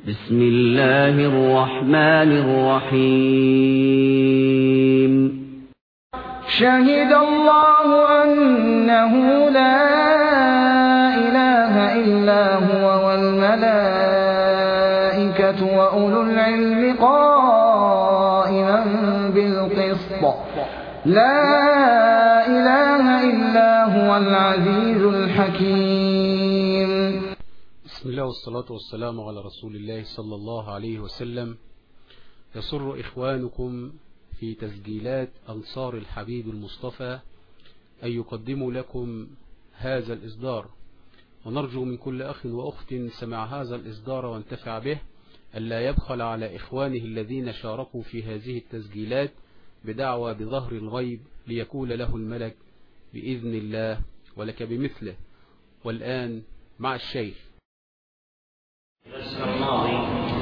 بسم الله الرحمن الرحيم. شهد الله أنه لا إله إلا هو والملائكة وأولو العلم قائما بالقسط لا إله إلا هو العزيز الحكيم. بسم الله والصلاة والسلام على رسول الله صلى الله عليه وسلم. يسر إخوانكم في تسجيلات أنصار الحبيب المصطفى أن يقدموا لكم هذا الإصدار، ونرجو من كل أخ وأخت سمع هذا الإصدار وانتفع به ألا يبخل على إخوانه الذين شاركوا في هذه التسجيلات بدعوى بظهر الغيب ليكون له الملك بإذن الله ولك بمثله. والآن مع الشيخ. الدرس الماضي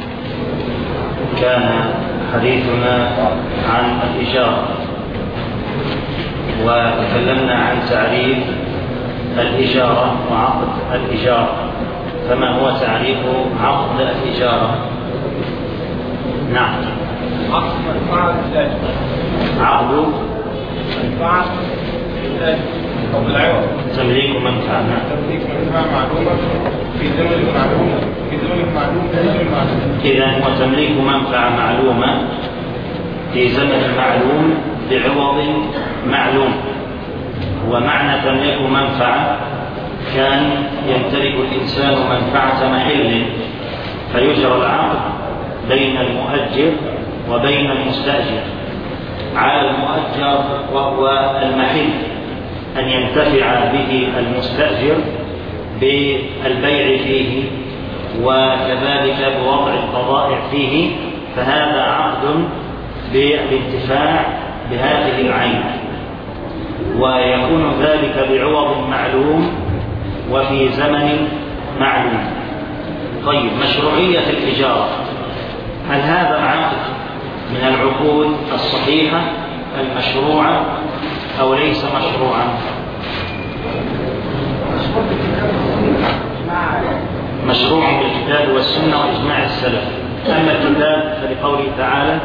كان حديثنا عن الإجارة، وتكلمنا عن تعريف الإجارة وعقد الإجارة. فما هو تعريف عقد الإجارة؟ نعم، عقد منفعة للآجر. عقد منفعة للآجر أو بالعوض. تمليك منفعة. نعم. تمليك منفعة معلومة في زمن معلوم في زمن معلوم. إذا هو تمليك منفعة معلومة في زمن معلوم بعوض معلوم. ومعنى تمليك منفعة كان يمتلك الإنسان منفعة محل فيجرى العقد بين المؤجر وبين المستأجر على المؤجر وهو المحل أن ينتفع به المستأجر بالبيع فيه وكذلك بوضع البضائع فيه، فهذا عقد بالانتفاع بهذه العين، ويكون ذلك بعوض معلوم وفي زمن معلوم. طيب، مشروعية الإجارة، هل هذا عقد من العقود الصحيحة المشروعة أو ليس مشروعا؟ مشروع بالكتاب والسنة وإجماع السلف. أما الكتاب فلقوله تعالى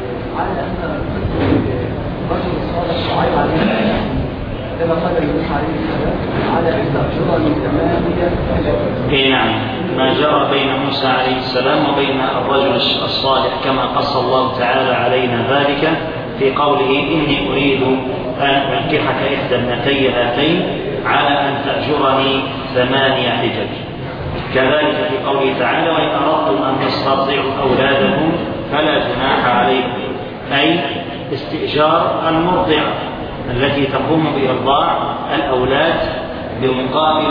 نعم، ما جرى بين موسى عليه السلام وبين الرجل الصالح كما قص الله تعالى علينا ذلك في قوله إني أريد أن أنكحك إحدى ابنتي هاتين على أن تأجرني 8 حجج. كذلك في قوله تعالى وإن أردتم أن تسترضعوا أولادكم فلا جناح عليكم، أي استئجار المرضعة التي تقوم بإرضاع الأولاد بمقابل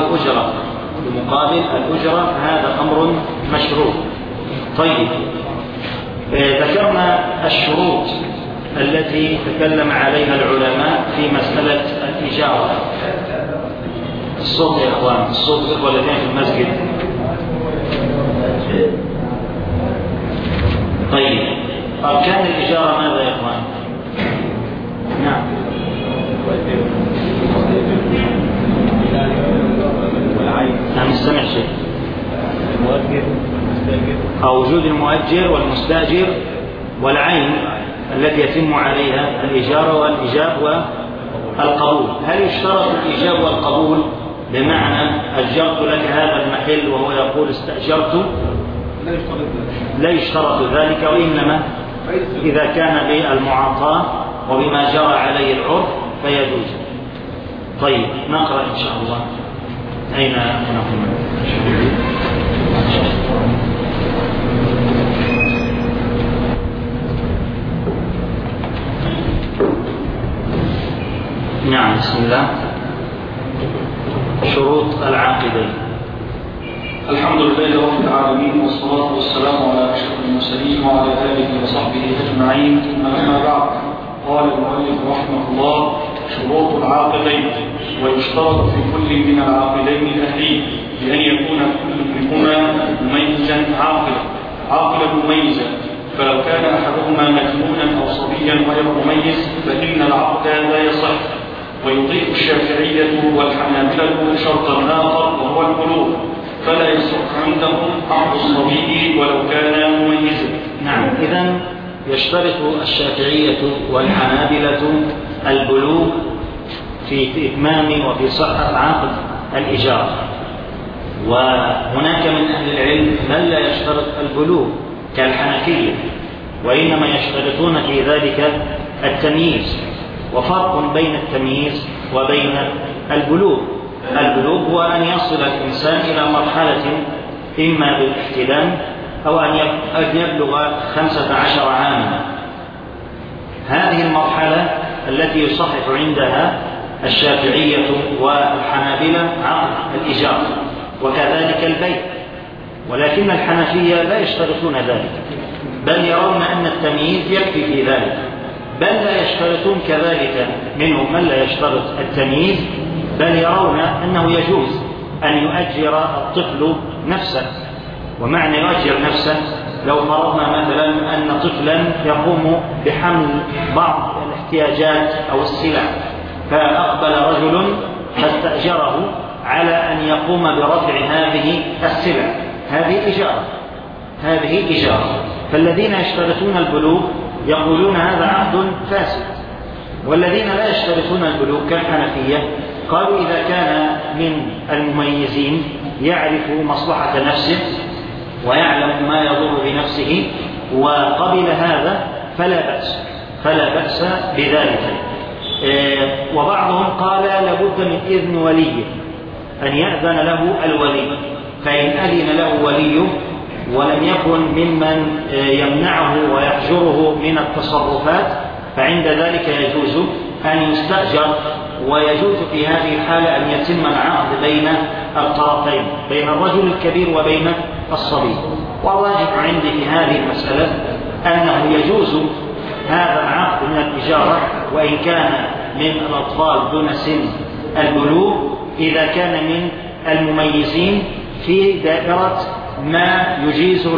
الأجرة، هذا أمر مشروع. طيب، ذكرنا الشروط التي تكلم عليها العلماء في مسألة الإجارة. الصوت يا إخوان، الصوت الإخوة الذين في المسجد. طيب، أركان الإجارة ماذا يا إخوان؟ نعم، أنا مستمع شيء. وجود المؤجر والمستأجر والعين التي يتم عليها الإجارة والإيجاب والقبول. هل يشترط الإيجاب والقبول بمعنى أجرت لك هذا المحل وهو يقول استأجرت؟ لا يشترط ذلك، وإنما إذا كان بالمعاطاة وبما جرى عليه العرف فيجوز. طيب، نقرأ إن شاء الله. أين نقوم؟ نعم، بسم الله. شروط العاقدين. الحمد لله رب العالمين، والصلاة والسلام على أشرف المرسلين وعلى آله وصحبه أجمعين، ثم أما بعد. قال المؤلف رحمه الله: شروط العاقدين. ويشترط في كل من العاقدين الأهلين بأن يكون كل منهما مميزا عاقلا مميزا، فلو كان أحدهما مجنونا أو صبيا غير مميز فإن العقد لا يصح. ويضيف الشافعية والحنابلة شرطا آخر وهو البلوغ، فلا يصح عندهم عقد الصبي ولو كان إذن يشترط الشافعية والحنابلة البلوغ في إتمام وفي صحة عقد الإجارة، وهناك من أهل العلم من لا يشترط البلوغ كالحنفية، وإنما يشترطون في ذلك التمييز. وفرق بين التمييز وبين البلوغ. البلوغ هو أن يصل الإنسان إلى مرحلة إما بالاحتلام أو أن يبلغ 15 عاما. هذه المرحلة التي يصحح عندها الشافعية والحنابلة عقد الإجارة، وكذلك البيع. ولكن الحنفية لا يشترطون ذلك، بل يرون أن التمييز يكفي في ذلك، بل لا يشترطون كذلك، منهم من لا يشترط التمييز، بل يرون أنه يجوز أن يؤجر الطفل نفسه. ومعنى يؤجر نفسه، لو فرضنا مثلا أن طفلا يقوم بحمل بعض الاحتياجات أو السلع، فأقبل رجل فاستأجره على أن يقوم برفع هذه السلع، هذه إجارة. فالذين يشترطون البلوغ يقولون هذا عقد فاسد، والذين لا يشترطون البلوغ كالحنفية قالوا إذا كان من المميزين يعرف مصلحة نفسه ويعلم ما يضر بنفسه وقبل هذا فلا بأس بذلك. وبعضهم قال لابد من إذن وليه، أن يأذن له الولي، فإن أذن له وليه ولم يكن ممن يمنعه ويحجره من التصرفات فعند ذلك يجوز أن يستأجر، ويجوز في هذه الحالة أن يتم العقد بين الطرفين، بين الرجل الكبير وبين الصبي. والراجح عندي في هذه المسألة أنه يجوز هذا العقد من الإجارة وإن كان من الأطفال دون سن البلوغ، إذا كان من المميزين في دائرة ما يجيزه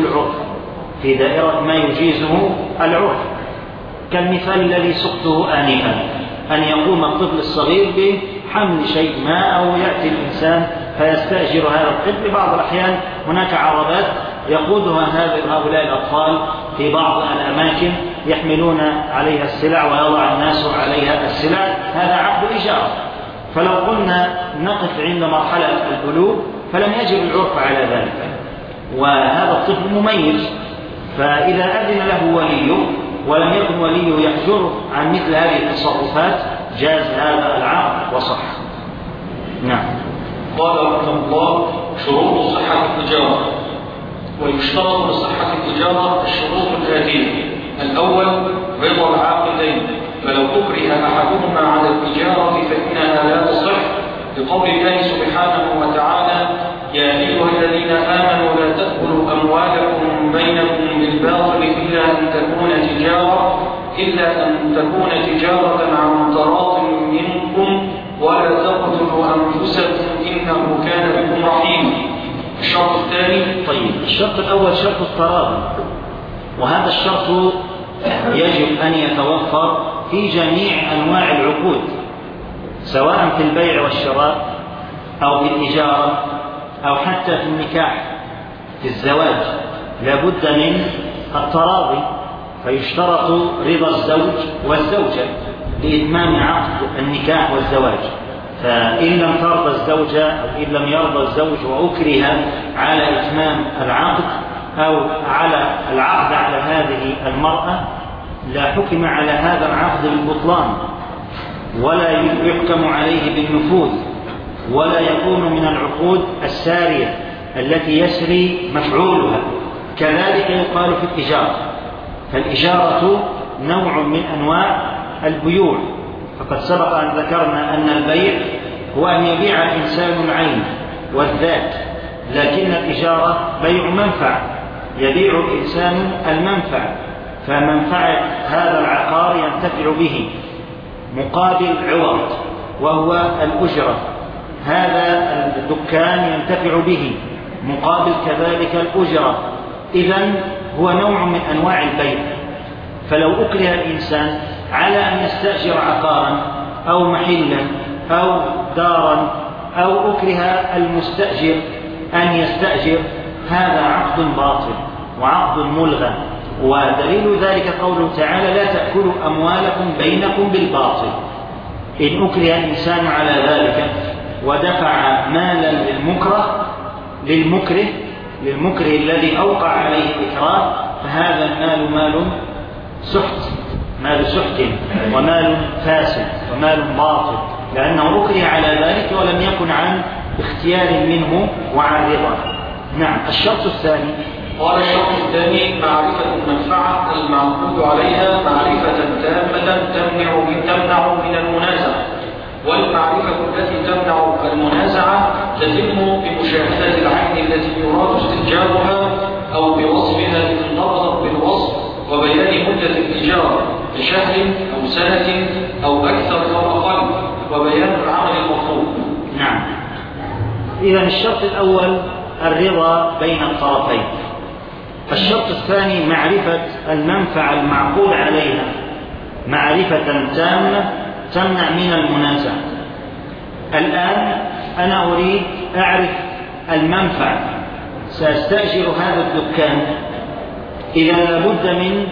العرف، كالمثال الذي سقته آنفا، أن يقوم الطفل الصغير بحمل شيء ما، أو يأتي الإنسان فيستأجر هذا الطفل. بعض الأحيان هناك عربات يقودها هؤلاء الأطفال في بعض الأماكن يحملون عليها السلع ويضع الناس عليها السلع، هذا عقد إجارة. فلو قلنا نقف عند مرحلة البلوغ فلم يجب العرف على ذلك، وهذا الطفل مميز، فإذا أذن له وليه ولم يكن وليه يحجره عن مثل هذه التصرفات جاز هذا العقد وصح. نعم. قال رحمه الله: شروط صحة التجارة. ويشترط لصحة التجارة الشروط الآتية: الأول رضا العاقدين، فلو أكره أحدهما على التجارة فإنها لا تصح، لقول الله سبحانه وتعالى: يا أيها الذين آمنوا لا تأكلوا أموالكم بينكم بالباطل إلا أن تكون تجارة عن تراض منكم ولا تقتلوا أنفسكم إنه كان بكم رحيما. الشرط الثاني. طيب، الشرط الأول شرط التراضي، وهذا الشرط يجب أن يتوفر في جميع أنواع العقود، سواء في البيع والشراء أو في الإجارة أو حتى في النكاح. في الزواج لابد من التراضي، فيشترط رضا الزوج والزوجة لإتمام عقد النكاح والزواج. فإن لم ترضى الزوجة أو إن لم يرضى الزوج وأكره على إتمام العقد أو على العقد على هذه المرأة، لا حكم على هذا العقد بالبطلان، ولا يحكم عليه بالنفوذ، ولا يكون من العقود السارية التي يسري مفعولها. كذلك يقال في الإجارة، فالإجارة نوع من أنواع البيوع، فقد سبق أن ذكرنا أن البيع هو أن يبيع الإنسان العين والذات، لكن الإجارة بيع منفع، يبيع الإنسان المنفع، فمنفعة هذا العقار ينتفع به مقابل عوض وهو الأجرة، هذا الدكان ينتفع به مقابل كذلك الأجرة. إذن هو نوع من أنواع البيع. فلو أكره الإنسان على أن يستأجر عقارا أو محلا أو دارا، أو أكره المستأجر أن يستأجر، هذا عقد باطل وعقد ملغى، ودليل ذلك قوله تعالى لا تأكلوا أموالكم بينكم بالباطل. إن أكره الإنسان على ذلك ودفع مالا للمكره الذي أوقع عليه الإكراه، فهذا المال مال سحت ومال فاسد ومال باطل، لأنه أكره على ذلك ولم يكن عن اختيار منه وعن رضا. نعم. الشرط الثاني. قال الشرط الثاني معرفة المنفعة المعقود عليها معرفة تامة تمنع من المنازعة، والمعرفة التي تمنع المنازعة تتم بمشاهدة العين التي يراد استئجارها أو بوصفها إذ انضبطت بالوصف، وبيان مدة الإيجار كشهر أو سنة أو أكثر أو أقل، وبيان العمل المطلوب. نعم. إذن الشرط الأول الرضا بين الطرفين. الشرط الثاني معرفة المنفعة المعقول عليها معرفة تامة تمنع من المنازعة. الآن أنا أريد أعرف المنفعة، سأستأجر هذا الدكان، إذا لابد من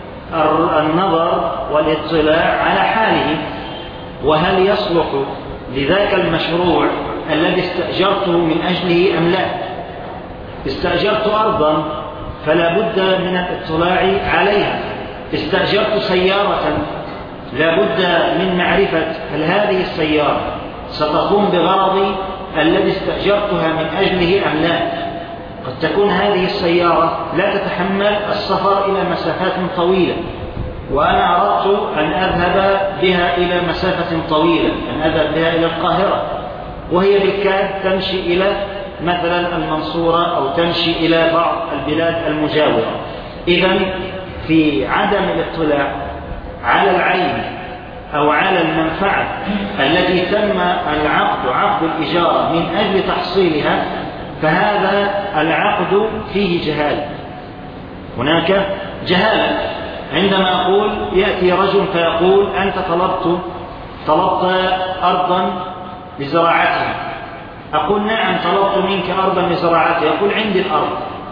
النظر والاطلاع على حاله، وهل يصلح لذاك المشروع الذي استأجرته من أجله أم لا. استأجرت أرضا فلا بد من الاطلاع عليها، استأجرت سيارة لا بد من معرفة هل هذه السيارة ستقوم بغرضي الذي استأجرتها من أجله أم لا. قد تكون هذه السيارة لا تتحمل السفر إلى مسافات طويلة، وأنا أردت أن أذهب بها إلى مسافة طويلة، أن أذهب بها إلى القاهرة، وهي بالكاد تمشي إلى مثلا المنصورة أو تمشي إلى بعض البلاد المجاورة. إذن في عدم الاطلاع على العين أو على المنفعة التي تم عقد الإجارة من أجل تحصيلها، فهذا العقد فيه جهالة. هناك جهالة. عندما أقول يأتي رجل فيقول أنت طلبت أرضا لزراعتها، أقول نعم طلبت منك أرضا لزراعتها، يقول عندي الأرض،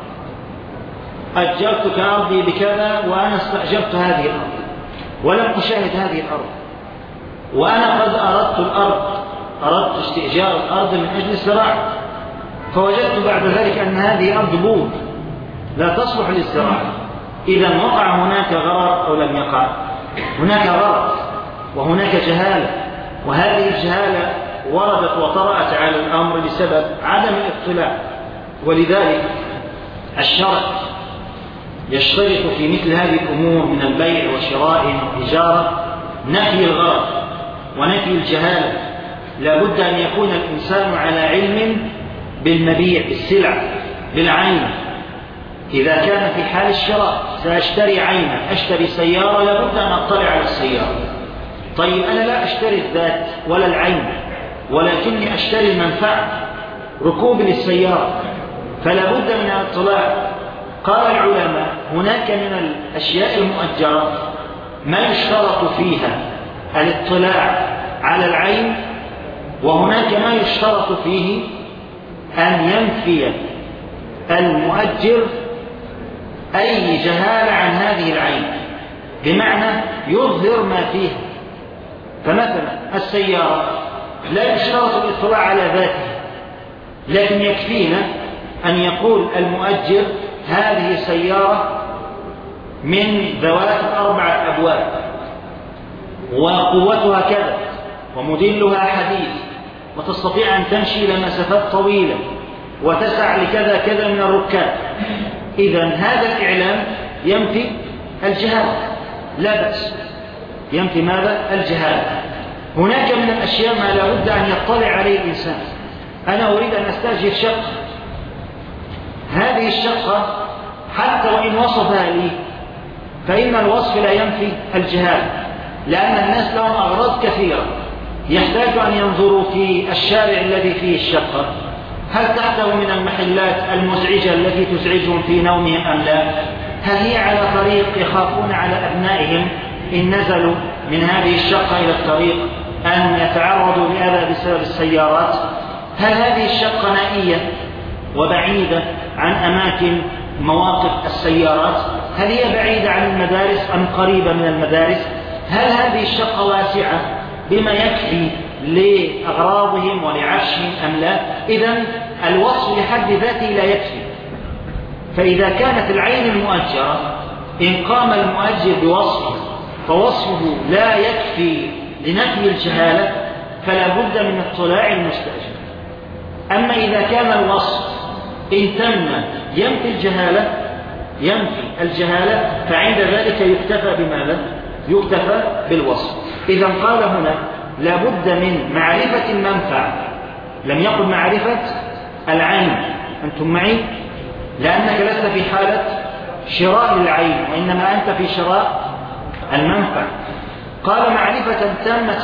أجرتك أرضي بكذا وأنا استأجرت هذه الأرض ولم أشاهد هذه الأرض، وأنا قد أردت استئجار الأرض من أجل الزراعة، فوجدت بعد ذلك أن هذه أرض بور لا تصلح للزراعة. إذا وقع هناك غرر أو لم يقع؟ هناك غرر وهناك جهالة، وهذه الجهالة وردت وطرأت على الأمر بسبب عدم الاطلاع. ولذلك الشرع يشترط في مثل هذه الأمور من البيع وشراء والإجارة نفي الغرر ونفي الجهالة. لا بد أن يكون الإنسان على علم بالمبيع، بالسلع، بالعين. إذا كان في حال الشراء سأشتري عينة، أشتري سيارة، لا بد أن أطلع على السيارة. طيب أنا لا أشتري الذات ولا العين، ولكني أشتري المنفعة، ركوب للسيارة، فلا بد من الاطلاع. قال العلماء هناك من الأشياء المؤجرة ما يشترط فيها الاطلاع على العين، وهناك ما يشترط فيه أن ينفي المؤجر أي جهالة عن هذه العين، بمعنى يظهر ما فيها. فمثلا السيارة لا يشترط الاطلاع على ذاتها، لكن يكفينا أن يقول المؤجر هذه سيارة من ذوات 4 أبواب وقوتها كذا وموديلها حديث وتستطيع أن تمشي إلى مسافات طويلة وتسع لكذا كذا من الركاب. إذن هذا الإعلام ينفي الجهالة، لا بأس، ينفي ماذا؟ الجهالة. هناك من الأشياء ما لا بد أن يطلع عليه الإنسان. أنا أريد أن أستأجر شقة، هذه الشقة حتى وإن وصفها لي فإن الوصف لا ينفي الجهالة، لأن الناس لهم أغراض كثيرة، يحتاج أن ينظروا في الشارع الذي فيه الشقة، هل تحته من المحلات المزعجة التي تزعجهم في نومهم أم لا؟ هل هي على طريق يخافون على أبنائهم إن نزلوا من هذه الشقة إلى الطريق أن يتعرضوا لأذى بسبب السيارات؟ هل هذه الشقة نائية وبعيدة عن أماكن مواقف السيارات؟ هل هي بعيدة عن المدارس أم قريبة من المدارس؟ هل هذه الشقة واسعة بما يكفي لأغراضهم ولعشهم أم لا؟ إذن الوصف لحد ذاته لا يكفي. فإذا كانت العين المؤجرة إن قام المؤجر بوصفه فوصفه لا يكفي لنفي الجهالة فلا بد من اطلاع المستأجر. أما إذا كان الوصف إن تم ينفي الجهالة فعند ذلك يكتفى بماذا؟ يكتفى بالوصف. إذا قال هنا لا بد من معرفة المنفعة، لم يقل معرفة العين. أنتم معي؟ لأنك لست في حالة شراء العين وإنما أنت في شراء المنفعة. قال معرفة تامة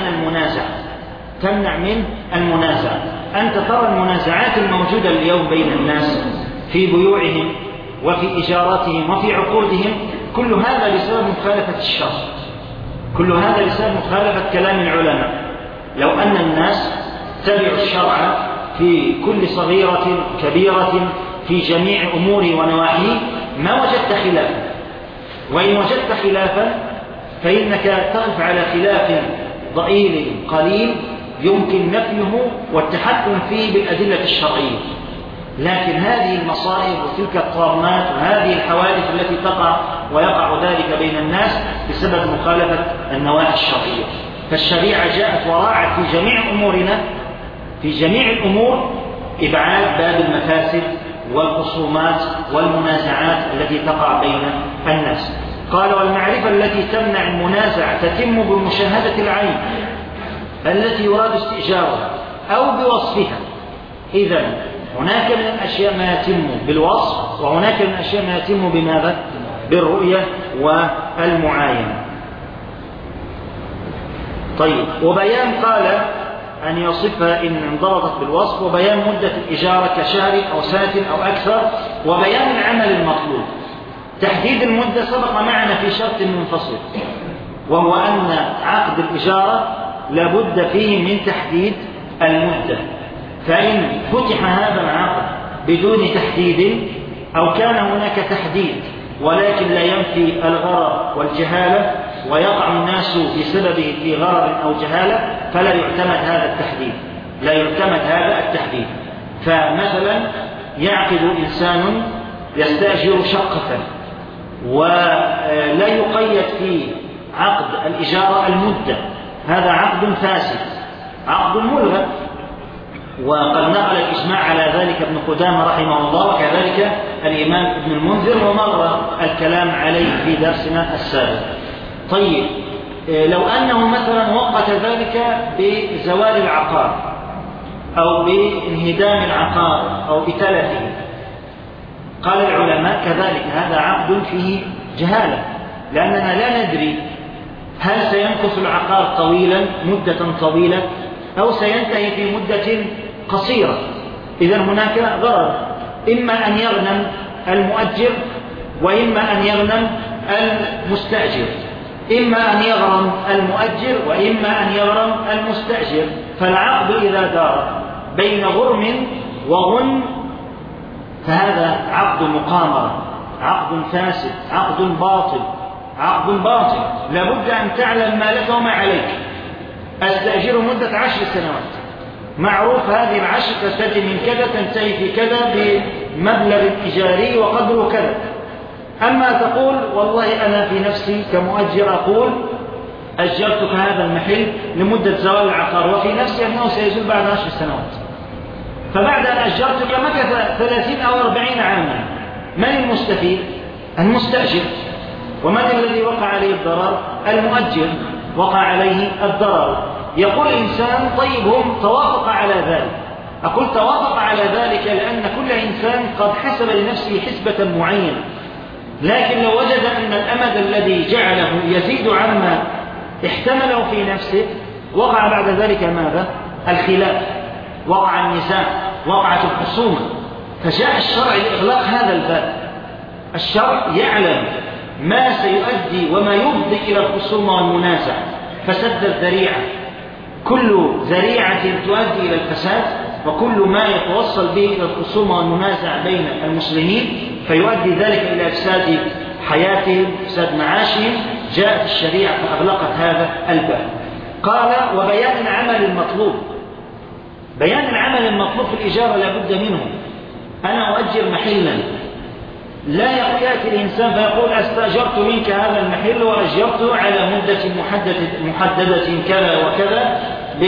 تمنع من المنازعة. أنت ترى المنازعات الموجودة اليوم بين الناس في بيوعهم وفي إجاراتهم وفي عقودهم، كل هذا بسبب مخالفة الشرع، كل هذا بسبب مخالفة كلام العلماء. لو أن الناس تبعوا الشرع في كل صغيرة كبيرة في جميع أموره ونواحيه ما وجدت خلافا، وإن وجدت خلافا فإنك تقف على خلاف ضئيل قليل يمكن نفيه والتحكم فيه بالأدلة الشرعية. لكن هذه المصائب وتلك الطامات وهذه الحوادث التي تقع ويقع ذلك بين الناس بسبب مخالفة النواحي الشرعية. فالشريعة جاءت وراعت في جميع أمورنا، في جميع الأمور، إبعاد باب المفاسد والخصومات والمنازعات التي تقع بين الناس. قال والمعرفة التي تمنع المنازع تتم بمشاهدة العين التي يراد استئجارها أو بوصفها. إذن هناك من الأشياء ما يتم بالوصف، وهناك من الأشياء ما يتم بماذا؟ بالرؤية والمعاينة. طيب، وبيان قال أن يصفها إن انضبطت بالوصف، وبيان مدة الإجارة كشهر أو سنة أو أكثر، وبيان العمل المطلوب. تحديد المدة سبق معنا في شرط منفصل، وهو أن عقد الإجارة لابد فيه من تحديد المدة. فإن فتح هذا العقد بدون تحديد أو كان هناك تحديد ولكن لا ينفي الغرر والجهالة ويقع الناس بسببه في غرر أو جهالة فلا يعتمد هذا التحديد. فمثلا يعقد إنسان يستأجر شقة ولا يقيد في عقد الإجارة المدة، هذا عقد فاسد، عقد ملغى، وقد نقل الإجماع على ذلك ابن قدامة رحمه الله وكذلك الإمام ابن المنذر، ومر الكلام عليه في درسنا السابق. طيب، لو أنه مثلا وقت ذلك بزوال العقار أو بانهدام العقار أو بتلفه، قال العلماء كذلك هذا عقد فيه جهالة، لأننا لا ندري هل سيمكث العقار طويلا مدة طويلة أو سينتهي في مدة قصيرة. إذن هناك ضرر، إما أن يغنم المؤجر وإما أن يغنم المستأجر، إما أن يغرم المؤجر وإما أن يغرم المستأجر. فالعقد إذا دار بين غرم وغن فهذا عقد مقامرة، عقد فاسد، عقد باطل. لابد أن تعلم ما لك وما عليك. أستأجر مدة 10 سنوات، معروف هذه ال10 تبتدي من كذا تنتهي في كذا بمبلغ إيجاري وقدره كذا. أما تقول والله أنا في نفسي كمؤجر أقول أجرتك هذا المحل لمدة زوال العقار وفي نفسي أنه سيزول بعد 10 سنوات، فبعد أن أجرتك مكث 30 أو 40 عاما، من المستفيد؟ المستأجر. ومن الذي وقع عليه الضرر؟ المؤجر وقع عليه الضرر. يقول الإنسان طيب هم توافق على ذلك. أقول توافق على ذلك لأن كل إنسان قد حسب لنفسه حسبة معينة، لكن لو وجد أن الأمد الذي جعله يزيد عما احتمله في نفسه وقع بعد ذلك ماذا؟ الخلاف، وقع النزاع، وقعت الخصومة. فجاء الشرع لإغلاق هذا الباب. الشرع يعلم ما سيؤدي وما يفضي إلى الخصومة والمنازع فسد الذريعة. كل ذريعة تؤدي إلى الفساد وكل ما يتوصل به إلى الخصومة والمنازع بين المسلمين فيؤدي ذلك إلى إفساد حياتهم وفساد معاشهم، جاءت الشريعة فأغلقت هذا الباب. قال وبيان العمل المطلوب. بيان العمل المطلوب في الإجارة لا بد منه. أنا أؤجر محلا، لا يأتي الإنسان فيقول استأجرت منك هذا المحل وأجرته على مدة محددة كذا وكذا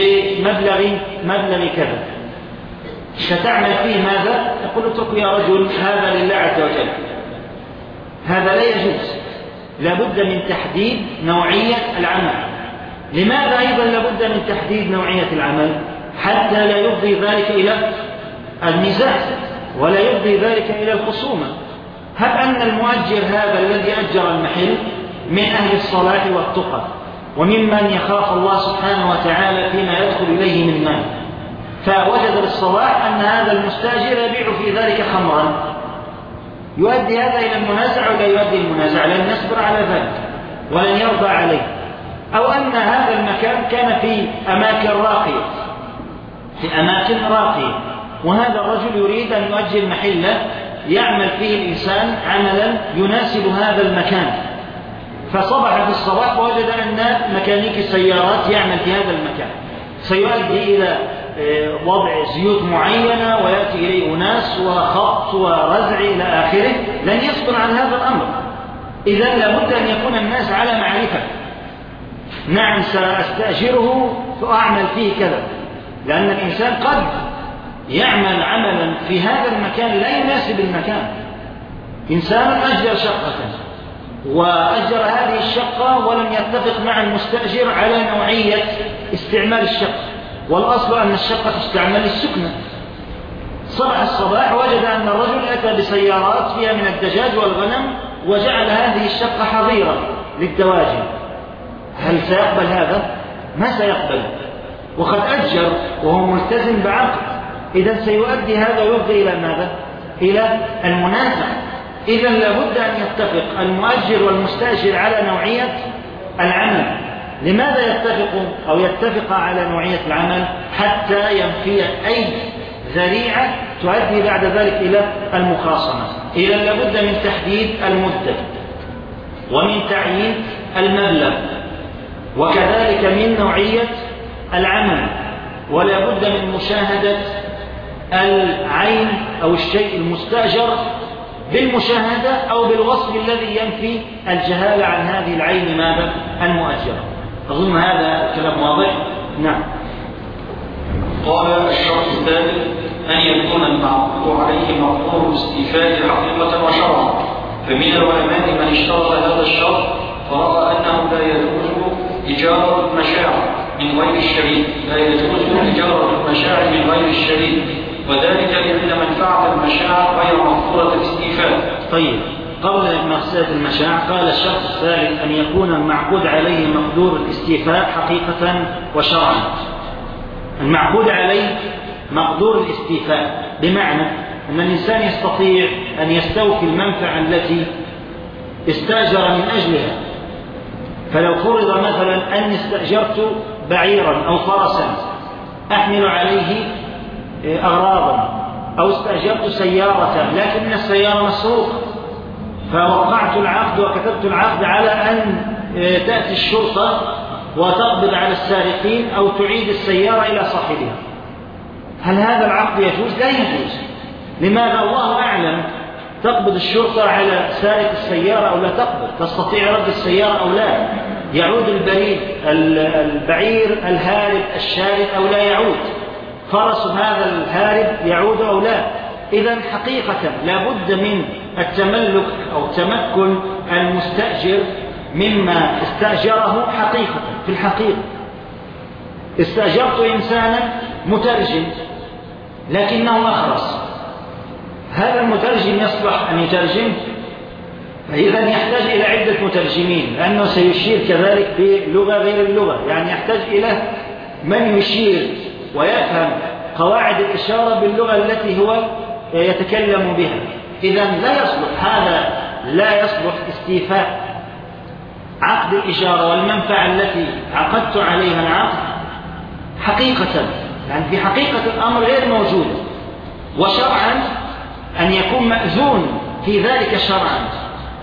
بمبلغ كذا، ستعمل فيه ماذا؟ يقول اترك يا رجل هذا لله عز وجل. هذا لا يجوز. لابد من تحديد نوعية العمل. لماذا أيضا لابد من تحديد نوعية العمل؟ حتى لا يفضي ذلك إلى النزاع ولا يفضي ذلك إلى الخصومة. هب أن المؤجر هذا الذي أجر المحل من أهل الصلاح والتقى وممن يخاف الله سبحانه وتعالى فيما يدخل إليه من مال، فوجد بالصلاح أن هذا المستأجر يبيع في ذلك خمرا، يؤدي هذا إلى المنازع ولا يؤدي المنازع؟ لن يصبر على ذلك ولن يرضى عليه. أو أن هذا المكان كان في أماكن راقية، وهذا الرجل يريد أن يؤجر محله يعمل فيه الإنسان عملا يناسب هذا المكان، فصبح في الصباح ووجد أن ميكانيكي السيارات يعمل في هذا المكان، سيؤدي إلى وضع زيوت معينة ويأتي إليه أناس وخبط ورزع إلى آخره، لن يصبر عن هذا الأمر. إذن لابد أن يكون الناس على معرفة. نعم سأستأجره فأعمل فيه كذا، لأن الإنسان قد يعمل عملا في هذا المكان لا يناسب المكان. إنسان أجر شقة وأجر هذه الشقة ولم يتفق مع المستأجر على نوعية استعمال الشقة، والأصل أن الشقة تستعمل للسكنة. صبح الصباح وجد أن الرجل أتى بسيارات فيها من الدجاج والغنم وجعل هذه الشقة حظيرة للدواجن. هل سيقبل هذا؟ ما سيقبل، وقد أجر وهو ملتزم بعقد. إذن سيؤدي هذا ويفضي إلى ماذا؟ إلى المنازع. إذن لابد أن يتفق المؤجر والمستأجر على نوعية العمل. لماذا يتفق على نوعية العمل؟ حتى ينفي أي ذريعة تؤدي بعد ذلك إلى المخاصمة. إذن لابد من تحديد المدة ومن تعيين المبلغ وكذلك من نوعية العمل، ولا بد من مشاهدة العين أو الشيء المستأجر بالمشاهدة أو بالوصف الذي ينفي الجهالة عن هذه العين ماذا؟ المؤجرة. أظن هذا الكلام واضح. نعم. قال الشرط الثالث أن يكون المعقود عليه مقدور الاستيفاء حقيقة وشرعا، فمن العلماء من اشترط هذا الشرط فرأى أنه لا يجوز إجارة المشاع من غير الشريك، وذلك لأن منفعة المشاع غير مقدورة الاستيفاء. طيب، قبل مسألة المشاع قال الشرط الثالث أن يكون المعقود عليه مقدور الاستيفاء حقيقة وشرعا. المعقود عليه مقدور الاستيفاء بمعنى أن الإنسان يستطيع أن يستوفي المنفعة التي استأجر من أجلها. فلو فرض مثلا أني استأجرت بعيرا أو فرسا أحمل عليه أغراضا، أو استأجرت سيارة لكن السيارة مسروقة، فوقعت العقد وكتبت العقد على أن تأتي الشرطة وتقبض على السارقين أو تعيد السيارة إلى صاحبها. هل هذا العقد يجوز؟ لا يجوز. لماذا؟ الله أعلم تقبض الشرطة على سارق السيارة أو لا تقبض، تستطيع رد السيارة أو لا، يعود البعير الهارب الشارد أو لا يعود، فرس هذا الهارب يعود أو لا. إذن حقيقة لابد من التملك أو تمكن المستأجر مما استأجره حقيقة. في الحقيقة استأجرت إنسانا مترجم لكنه أخرس، هذا المترجم يصلح أن يترجم؟ فإذا يحتاج إلى عدة مترجمين، لأنه سيشير كذلك بلغة غير اللغة، يعني يحتاج إلى من يشير ويفهم قواعد الإشارة باللغة التي هو يتكلم بها. إذا لا يصلح هذا، لا يصلح استيفاء عقد الإشارة والمنفعة التي عقدت عليها العقد حقيقة، يعني في حقيقة الأمر غير موجود، وشرعا أن يكون مأذون في ذلك شرعا.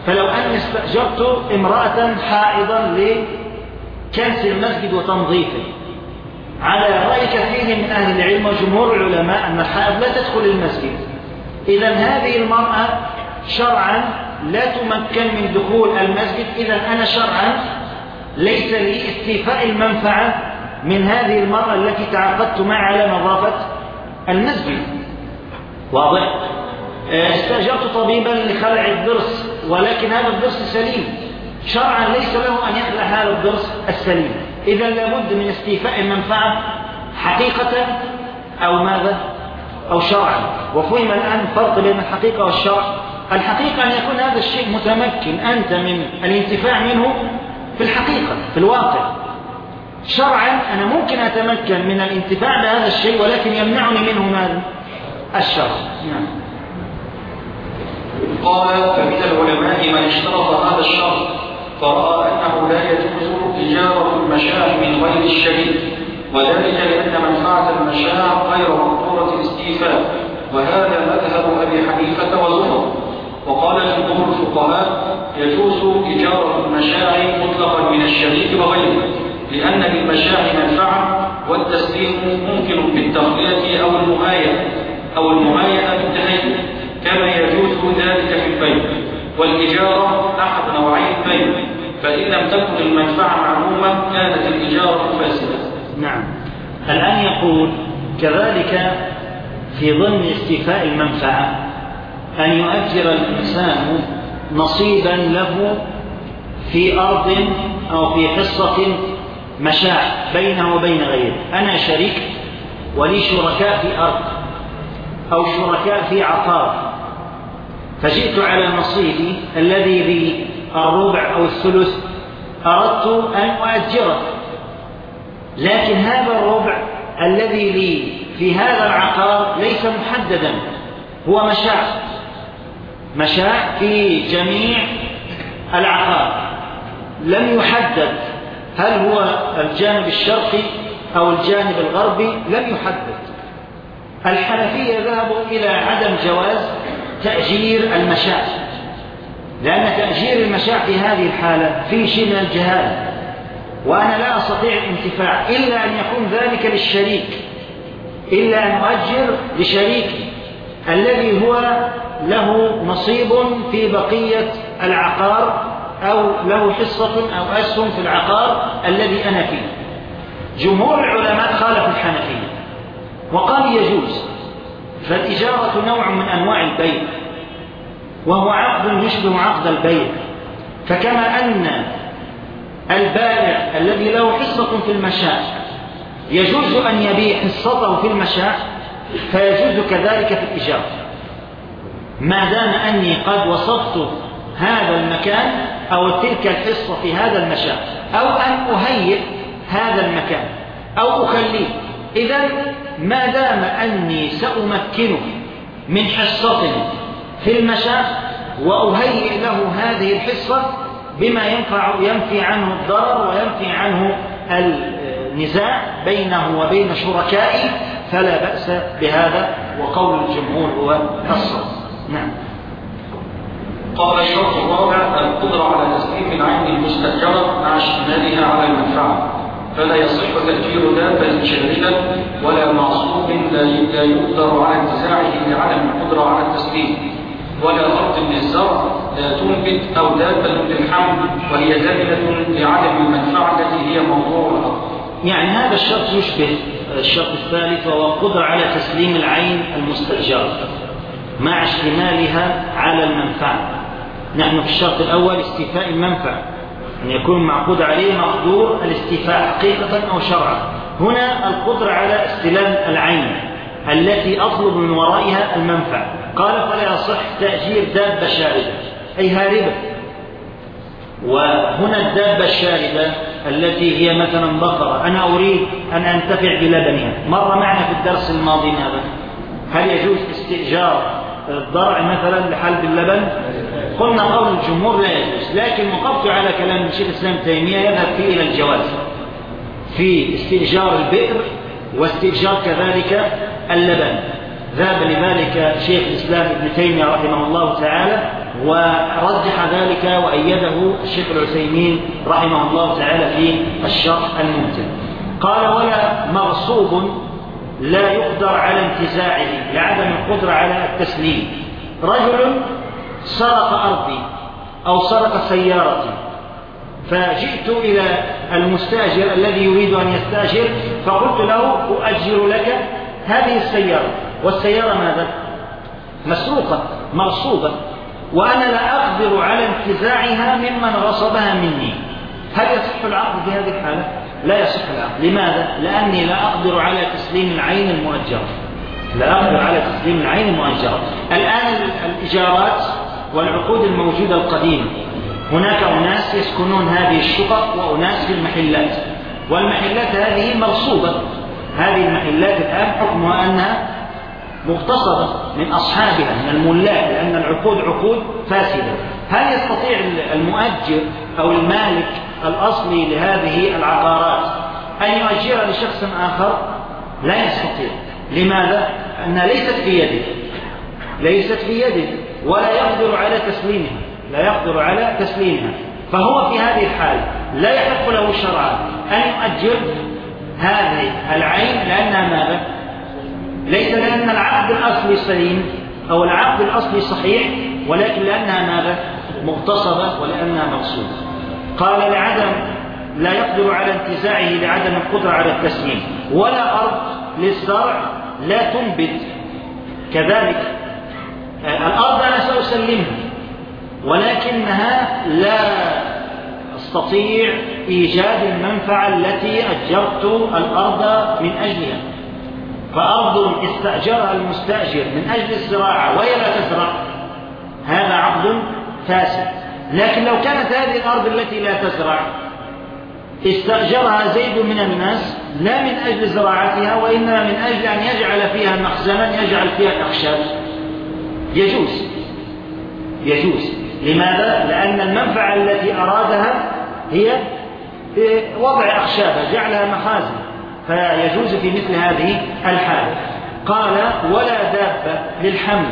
فلو أن استأجرت امرأة حائضا لكنس المسجد وتنظيفه، على رأي كثير من أهل العلم وجمهور العلماء أن الحائض لا تدخل المسجد، إذا هذه المرأة شرعا لا تمكن من دخول المسجد. إذا أنا شرعا ليس لي استيفاء المنفعة من هذه المرأة التي تعاقدت معها على نظافة المسجد. واضح؟ استأجرت طبيبا لخلع الضرس، ولكن هذا الضرس سليم، شرعا ليس له أن يخلع هذا الضرس السليم. إذا لابد من استيفاء المنفعة حقيقة أو ماذا؟ أو شرعا. وفهم الآن الفرق بين الحقيقة والشرع. الحقيقة أن يكون هذا الشيء متمكن أنت من الانتفاع منه في الحقيقة في الواقع. شرعا أنا ممكن أتمكن من الانتفاع بهذا الشيء، ولكن يمنعني منه ماذا؟ الشرع. نعم. قال: فمن العلماء من اشترط هذا الشرط فرأى أنه لا يجوز إجارة المشاع من غير الشريك، وذلك لأن منفعة المشاع غير مقدورة الاستيفاء، وهذا مذهب أبي حنيفة وزمر. وقال جمهور الفقهاء: يجوز إجارة المشاع مطلقا من الشريك وغيره، لأن للمشاع منفعة، والتسليم ممكن بالتخلية أو المهايئة بالتهيئ، كما يجوز ذلك في البيع. والإجارة أحد نوعي البيع، فإن لم تكن المنفعة معلومة كانت الإجارة فاسدة. نعم. الآن يقول: كذلك في ضمن استيفاء المنفعة أن يؤجر الإنسان نصيبا له في أرض أو في حصة مشاع بينه وبين غيره. أنا شريك ولي شركاء في أرض أو شركاء في عقار، فجئت على نصيبي الذي لي الربع أو الثلث، أردت أن أؤجره، لكن هذا الربع الذي لي في هذا العقار ليس محددا، هو مشاع في جميع العقار، لم يحدد هل هو الجانب الشرقي أو الجانب الغربي، لم يحدد. الحنفية ذهبوا إلى عدم جواز تأجير المشاع، لأن تأجير المشاع في هذه الحالة فيه شيء من الجهالة، وأنا لا أستطيع الانتفاع إلا أن يكون ذلك للشريك، إلا أن أؤجر لشريكي الذي هو له نصيب في بقية العقار أو له حصة أو أسهم في العقار الذي أنا فيه. جمهور العلماء خالفوا الحنفية وقال يجوز، فالإجارة نوع من أنواع البيع، وهو عقد يشبه عقد البيع. فكما أن البائع الذي له حصة في المشاع يجوز أن يبيع حصته في المشاع، فيجوز كذلك في الإجارة، ما دام أني قد وصفت هذا المكان أو تلك الحصة في هذا المشاع، أو أن أهيئ هذا المكان أو أخليه. إذن ما دام أني سأمكنه من حصة في المشاع وأهيئ له هذه الحصة بما ينفي عنه الضرر وينفي عنه النزاع بينه وبين شركائه، فلا بأس بهذا، وقول الجمهور هو الصواب. نعم. قال: الشرط الرابع القدرة على تسليم العين المستأجرة مع اشتمالها على المنفعة، فلا يصح تأجير دابة شاردة ولا معصوم لا يقدر على انتزاعه لعدم القدرة على التسليم، ولا أرض للزرع لا تنبت أو دابة للحمل وهي زمنة لعدم المنفعة التي هي موضوع الأرض. يعني هذا الشرط يشبه الشرط الثالث، وهو القدرة على تسليم العين المستأجرة مع اشتمالها على المنفعة. نحن في الشرط الأول استيفاء المنفعة، أن يكون معقود عليه مقدور الاستيفاء حقيقة أو شرعا. هنا القدرة على استلام العين التي أطلب من ورائها المنفعة. قال: فلا يصح تأجير دابة شاردة أي هاربة. وهنا الدابة الشاردة التي هي مثلا بقرة، أنا أريد أن أنتفع بلبنها، مر معنا في الدرس الماضي ماذا؟ هل يجوز استئجار الضرع مثلا لحلب اللبن؟ قلنا قول الجمهور لا يجوز، لكن وقفت على كلام الشيخ الإسلام تيمية يذهب فيه إلى الجواز في استئجار البئر واستئجار كذلك اللبن. ذهب لذلك شيخ الإسلام ابن تيمية رحمه الله تعالى، ورجح ذلك وأيده الشيخ العثيمين رحمه الله تعالى في الشرح الممتع. قال: ولا مغصوب لا يقدر على انتزاعه لعدم القدرة على التسليم. رجل سرق أرضي أو سرق سيارتي، فجئت إلى المستأجر الذي يريد أن يستأجر فقلت له: أؤجر لك هذه السيارة، والسيارة ماذا؟ مسروقة مغصوبة، وأنا لا أقدر على انتزاعها ممن غصبها مني. هل يصح العقد في هذه الحالة؟ لا يصح العقد. لماذا؟ لأني لا أقدر على تسليم العين المؤجرة. لا أقدر على تسليم العين المؤجرة. الآن الإيجارات والعقود الموجودة القديمة، هناك أناس يسكنون هذه الشقق وأناس في المحلات، والمحلات هذه مغصوبة. هذه المحلات الآن حكمها أنها مغتصبة من أصحابها من الملاك، لأن العقود عقود فاسدة. هل يستطيع المؤجر أو المالك الأصلي لهذه العقارات أن يؤجرها لشخص آخر؟ لا يستطيع. لماذا؟ أنها ليست في يده، ليست في يده، ولا يقدر على تسليمها، لا يقدر على تسليمها. فهو في هذه الحالة لا يحق له شرعا أن يؤجر هذه العين، لأنها ماذا؟ ليس لأن العقد الأصلي سليم أو العقد الأصلي صحيح، ولكن لأنها ماذا؟ مغتصبة ولأنها مغصوبة. قال: لعدم لا يقدر على انتزاعه لعدم القدرة على التسليم. ولا أرض للزرع لا تنبت، كذلك الأرض أنا سأسلمها ولكنها لا أستطيع إيجاد المنفعة التي أجرت الأرض من أجلها. فأرض استأجرها المستأجر من أجل الزراعة وهي لا تزرع، هذا عقد فاسد. لكن لو كانت هذه الأرض التي لا تزرع استأجرها زيد من الناس لا من أجل زراعتها، وإنما من أجل أن يجعل فيها مخزنا يجعل فيها الأخشاب، يجوز. لماذا؟ لأن المنفعة التي أرادها هي وضع أخشابها، جعلها مخازن، فيجوز في مثل هذه الحالة. قال: ولا دابة للحمل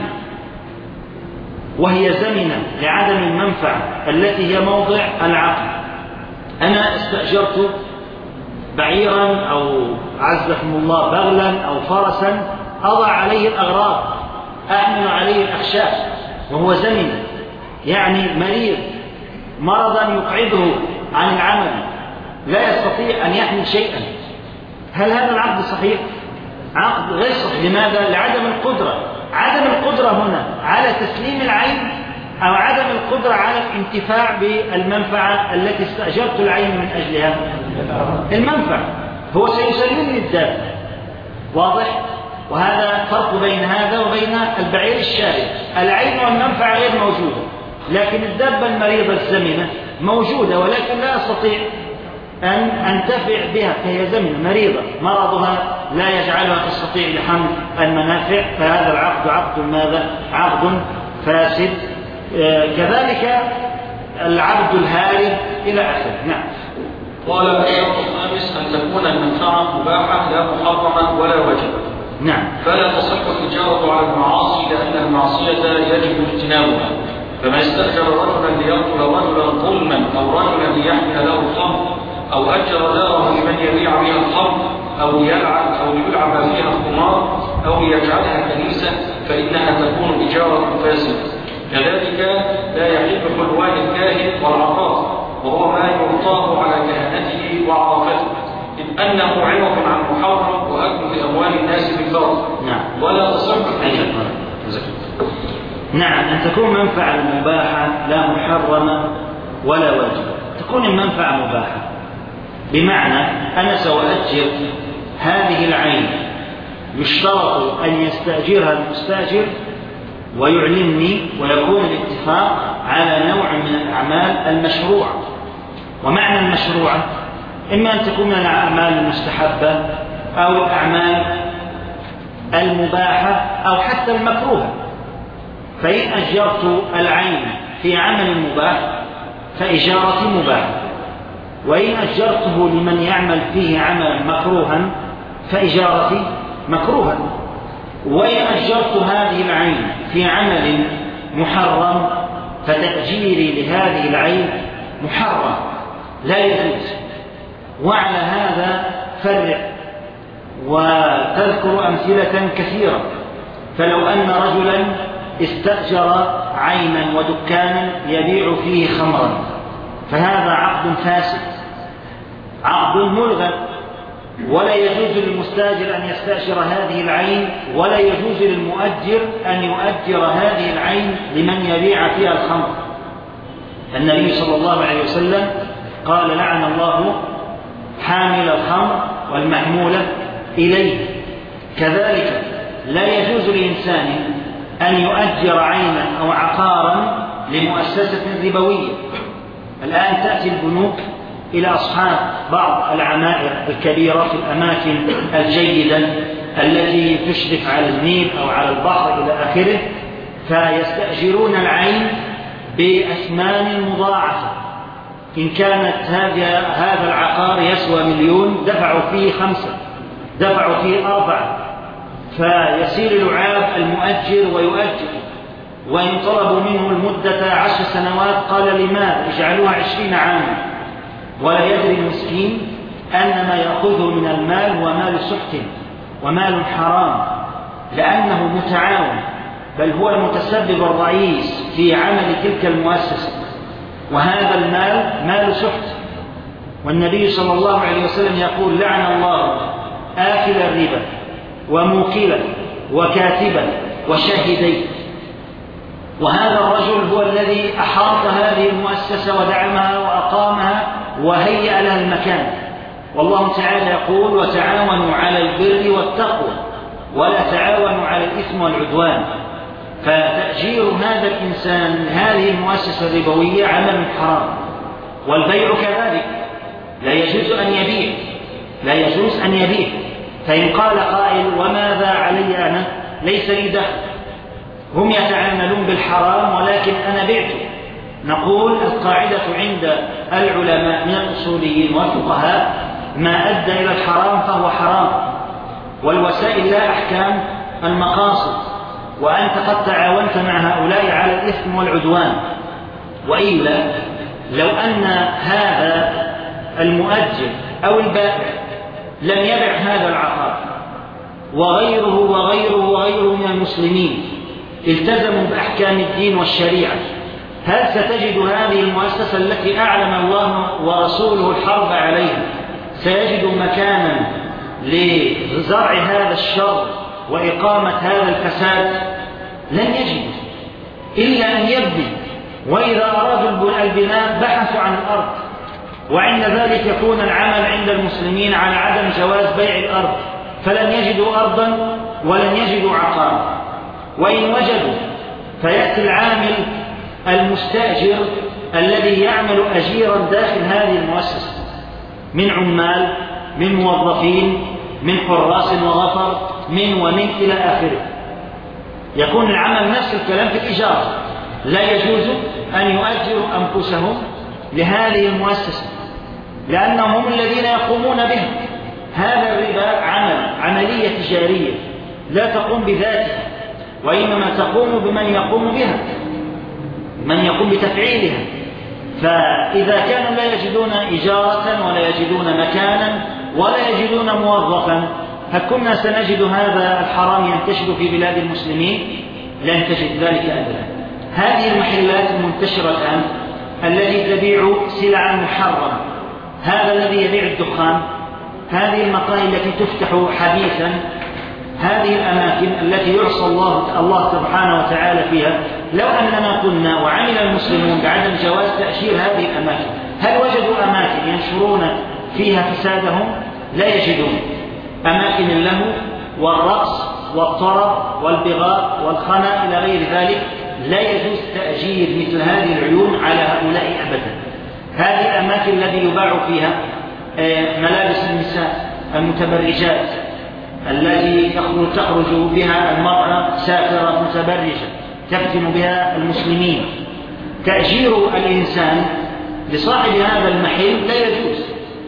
وهي زمنة لعدم المنفعة التي هي موضع العقد. أنا استأجرت بعيرا أو عزكم الله بغلا أو فرسا أضع عليه الأغراض، أحمل عليه الأخشاب، وهو زمن، يعني مريض مرضا يقعده عن العمل، لا يستطيع أن يحمل شيئا. هل هذا العقد صحيح؟ عقد غير صحيح. لماذا؟ لعدم القدرة. عدم القدرة هنا على تسليم العين أو عدم القدرة على الانتفاع بالمنفعة التي استأجرت العين من أجلها. المنفعة هو سيسلمني الدابة، واضح؟ وهذا فرق بين هذا وبين البعير الشارد. العين والمنفعة غير موجودة، لكن الدابة المريضة الزمنة موجودة، ولكن لا أستطيع أن أنتفع بها، فهي زمنة مريضة، مرضها لا يجعلها تستطيع لحمل المنافع، فهذا العقد عقد ماذا؟ عقد فاسد. كذلك العبد الهارب إلى آخره. نعم. قال: الشرط الخامس أن تكون المنفعة مباحة لا محرمة ولا واجبة. نعم. فلا تصح التجارة على المعاصي لأن المعصية يجب اجتنابها. فمن استأجر رجلا ليقتل رجلا ظلما أو رجلا ليحمل له الخمر أو أجر داره لمن يبيع بها الخمر أو ليلعب فيها القمار أو ليجعلها كنيسة فإنها تكون إجارة فاسدة. كذلك لا يحل حلوان الكاهن والعقاص، وهو ما يعطاه على كهنته وعرافته، إذ أنه عوض عن محرم وأكل أموال الناس بالباطل. نعم. ولا تصح نعم، أن تكون منفعة مباحة لا محرمة ولا واجبة. تكون المنفعة مباحة بمعنى أنا سأؤجر هذه العين، يشترط أن يستأجرها المستأجر ويعلمني، ويكون الاتفاق على نوع من الأعمال المشروعة. ومعنى المشروعة إما أن تكون من الأعمال المستحبة أو الأعمال المباحة أو حتى المكروهة. فإن أجرت العين في عمل مباح فإجارتي مباحة، وإن أجرته لمن يعمل فيه عملا مكروها فإجارتي مكروها. وإن أجرت هذه العين في عمل محرم فتأجيري لهذه العين محرم لا يجوز. وعلى هذا فرق وتذكر أمثلة كثيرة. فلو أن رجلا استأجر عينا ودكانا يبيع فيه خمرا فهذا عقد فاسد، عقد ملغى، ولا يجوز للمستاجر أن يستأجر هذه العين، ولا يجوز للمؤجر أن يؤجر هذه العين لمن يبيع فيها الخمر. النبي صلى الله عليه وسلم قال: لعن الله حامل الخمر والمحمولة إليه. كذلك لا يجوز لإنسان أن يؤجر عينا أو عقارا لمؤسسة ربوية. الآن تأتي البنوك إلى أصحاب بعض العمائر الكبيرة في الأماكن الجيدة التي تشرف على النيل أو على البحر إلى آخره، فيستأجرون العين بأثمان مضاعفة. إن كانت هذا العقار يسوى 1,000,000 دفعوا فيه 5، دفعوا فيه 4، فيسير لعاب المؤجر ويؤجر. وإن طلبوا منه المدة 10 سنوات قال: لماذا؟ اجعلوها 20 عاما. ولا يدري المسكين أن ما يأخذه من المال هو مال سحت ومال حرام، لأنه متعاون، بل هو المتسبب الرئيس في عمل تلك المؤسسة، وهذا المال مال سحت. والنبي صلى الله عليه وسلم يقول: لعن الله آكل الربا وموكلا وكاتبا وشاهدين. وهذا الرجل هو الذي أحاط هذه المؤسسة ودعمها وأقامها وهيأ لها المكان. والله تعالى يقول: وتعاونوا على البر والتقوى ولا تعاونوا على الإثم والعدوان. فتأجير هذا الإنسان هذه المؤسسة الربوية عمل حرام. والبيع كذلك لا يجوز أن يبيع، لا يجوز أن يبيع. فإن قال قائل: وماذا علي أنا؟ ليس لي دخل، هم يتعاملون بالحرام ولكن أنا بعت. نقول: القاعدة عند العلماء من الأصوليين والفقهاء: ما أدى إلى الحرام فهو حرام، والوسائل لا أحكام المقاصد. وأنت قد تعاونت مع هؤلاء على الإثم والعدوان. وإلا لو أن هذا المؤجر أو البائع لم يبع هذا العقار وغيره من المسلمين التزموا بأحكام الدين والشريعة، هل ستجد هذه المؤسسة التي أعلن الله ورسوله الحرب عليها سيجد مكانا لزرع هذا الشر وإقامة هذا الفساد؟ لن يجد إلا أن يبني. وإذا أرادوا البناء بحثوا عن الأرض، وعند ذلك يكون العمل عند المسلمين على عدم جواز بيع الأرض، فلن يجدوا أرضا ولن يجدوا عقارا. وإن وجدوا فيأتي العامل المستأجر الذي يعمل أجيرا داخل هذه المؤسسة من عمال، من موظفين، من حراس وغفر، من إلى آخره. يكون العمل نفس الكلام في الإجارة. لا يجوز أن يؤجروا أنفسهم لهذه المؤسسة لأنهم هم الذين يقومون بها. هذا الربا عملية تجارية لا تقوم بذاتها، وإنما تقوم بمن يقوم بها، من يقوم بتفعيلها. فإذا كانوا لا يجدون إجارة ولا يجدون مكانا ولا يجدون موظفا، هل كنا سنجد هذا الحرام ينتشر في بلاد المسلمين؟ لن تجد ذلك أبدا. هذه المحلات المنتشرة الآن التي تبيع سلعا محرمة، هذا الذي يبيع الدخان، هذه المقاهي التي تفتح حديثا، هذه الأماكن التي يعصى الله سبحانه وتعالى فيها، لو أننا قلنا وعمل المسلمون بعدم جواز تأشير هذه الأماكن، هل وجدوا أماكن ينشرون فيها فسادهم؟ لا يجدون. أماكن اللهو والرقص والطرب والبغاء والخنا إلى غير ذلك لا يجوز تأجير مثل هذه العيون على هؤلاء أبدا. هذه الأماكن التي يباع فيها ملابس النساء المتبرجات التي تخرج بها المرأة سافرة متبرجة تفتن بها المسلمين، تأجير الإنسان لصاحب هذا المحل لا يجوز،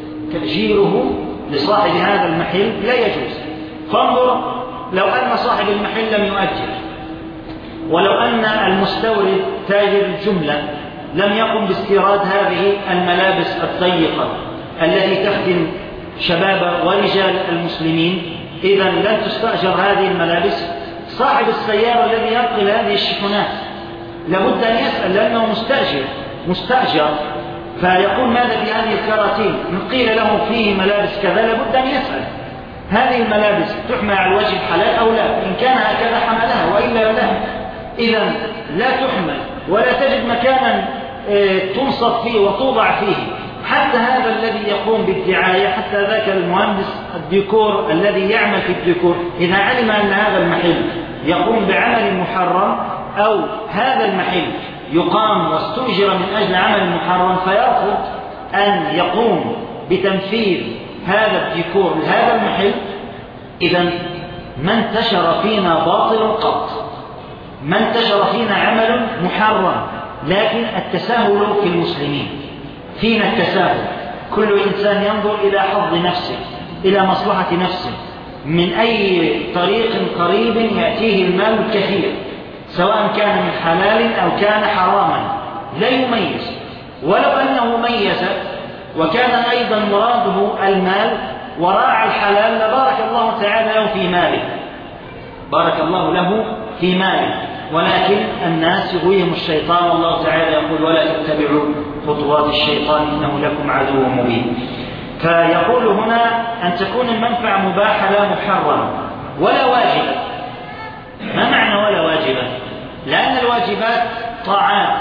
تأجيره لصاحب هذا المحل لا يجوز. فانظر لو أن صاحب المحل لم يؤجر ولو أن المستورد تاجر الجملة لم يقم باستيراد هذه الملابس الضيقة التي تخدم شباب ورجال المسلمين، إذن لن تستأجر هذه الملابس. صاحب السيارة الذي ينقل هذه الشحنات لابد أن يسأل، لأنه مستأجر، فيقول ماذا في هذه الكراتين؟ إن قيل له فيه ملابس كذا لابد أن يسأل هذه الملابس تحمل على الوجه الحلال أو لا، إن كان هكذا حملها وإلا لا. إذن لا تحمل ولا تجد مكانا تنصب فيه وتوضع فيه. حتى هذا الذي يقوم بالدعاية، حتى ذاك المهندس الديكور الذي يعمل في الديكور، إذا علم أن هذا المحل يقوم بعمل محرم أو هذا المحل يقام واستؤجر من أجل عمل محرم فيرفض أن يقوم بتنفيذ هذا الديكور لهذا المحل، إذن ما انتشر فينا باطل قط، ما انتشر فينا عمل محرم، لكن التساهل في المسلمين، فينا التساهل. كل إنسان ينظر إلى حظ نفسه، إلى مصلحة نفسه، من أي طريق قريب يأتيه المال الكثير، سواء كان من حلال أو كان حراما، لا يميز. ولو أنه ميز وكان أيضا مراده المال وراعى الحلال لبارك الله تعالى له في ماله، بارك الله له في ماله. ولكن الناس يغويهم الشيطان، والله تعالى يقول ولا تتبعوا خطوات الشيطان إنه لكم عدو مبين. فيقول هنا أن تكون المنفعة مباحة لا محرمة ولا واجبة. ما معنى ولا واجبة؟ لأن الواجبات طاعات،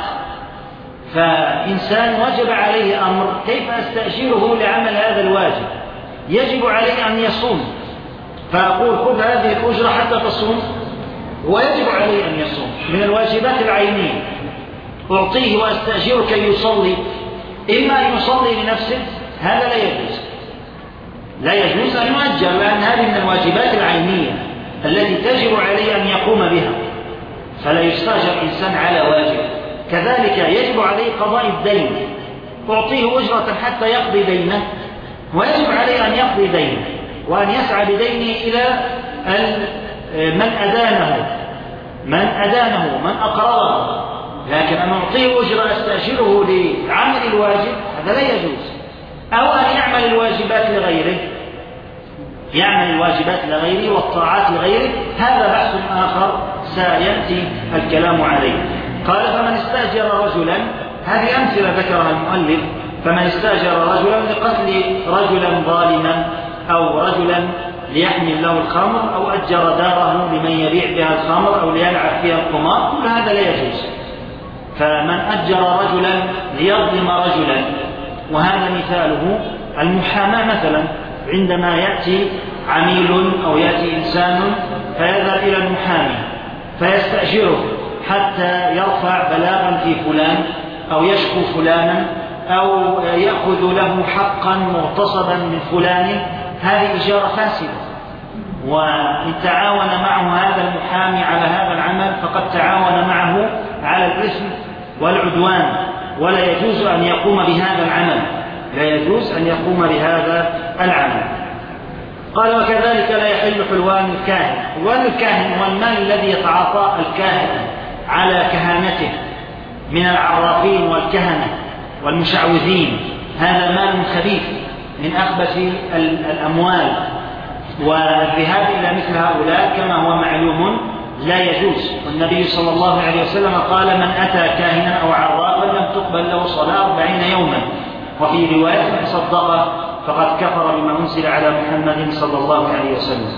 فإنسان وجب عليه أمر، كيف أستأجره لعمل هذا الواجب؟ يجب عليه أن يصوم، فأقول خذ هذه الأجرة حتى تصوم، ويجب عليه أن يصوم. من الواجبات العينية أعطيه وأستأجره كي يصلي، إما أن يصلي لنفسه، هذا لا يجوز، لا يجوز أن يؤجر، لأن هذه من الواجبات العينية التي تجب عليه أن يقوم بها، فلا يستأجر إنسان على واجب. كذلك يجب عليه قضاء الدين، أعطيه أجرة حتى يقضي دينه، ويجب عليه أن يقضي دينه وأن يسعى بدينه إلى من أدانه من أقرضه. لكن أن أعطيه أجرة أستأجره لعمل الواجب هذا لا يجوز. أو أن يعمل الواجبات لغيره، يعمل الواجبات لغيره والطاعات لغيره، هذا بحث آخر سيأتي الكلام عليه. قال فمن استأجر رجلا، هذه أمثلة ذكرها المؤلف، فمن استأجر رجلا لقتل رجلا ظالما، أو رجلا ليحمل له الخمر، أو أجر داره لمن يبيع بها الخمر أو ليلعب فيها القمار، كل هذا لا يجوز. فمن أجر رجلا ليظلم رجلا، وهذا مثاله المحاماة مثلا، عندما يأتي عميل أو يأتي إنسان فيذهب إلى المحامي فيستأجره حتى يرفع بلاغا في فلان أو يشكو فلانا أو يأخذ له حقا مغتصبا من فلان، هذه إجارة فاسدة. وإن تعاون معه هذا المحامي على هذا العمل فقد تعاون معه على الإثم والعدوان، ولا يجوز أن يقوم بهذا العمل، لا يجوز أن يقوم بهذا العمل. قال وكذلك لا يحل حلوان الكاهن. حلوان الكاهن هو المال الذي يتعاطى الكاهن على كهانته من العرافين والكهنة والمشعوذين، هذا مال خبيث من أخبث الأموال، والذهاب إلى مثل هؤلاء كما هو معلوم لا يجوز. والنبي صلى الله عليه وسلم قال من أتى كاهنا أو عرافا لم تقبل له صلاة 40 يوما، وفي رواية من صدق فقد كفر بما أنزل على محمد صلى الله عليه وسلم.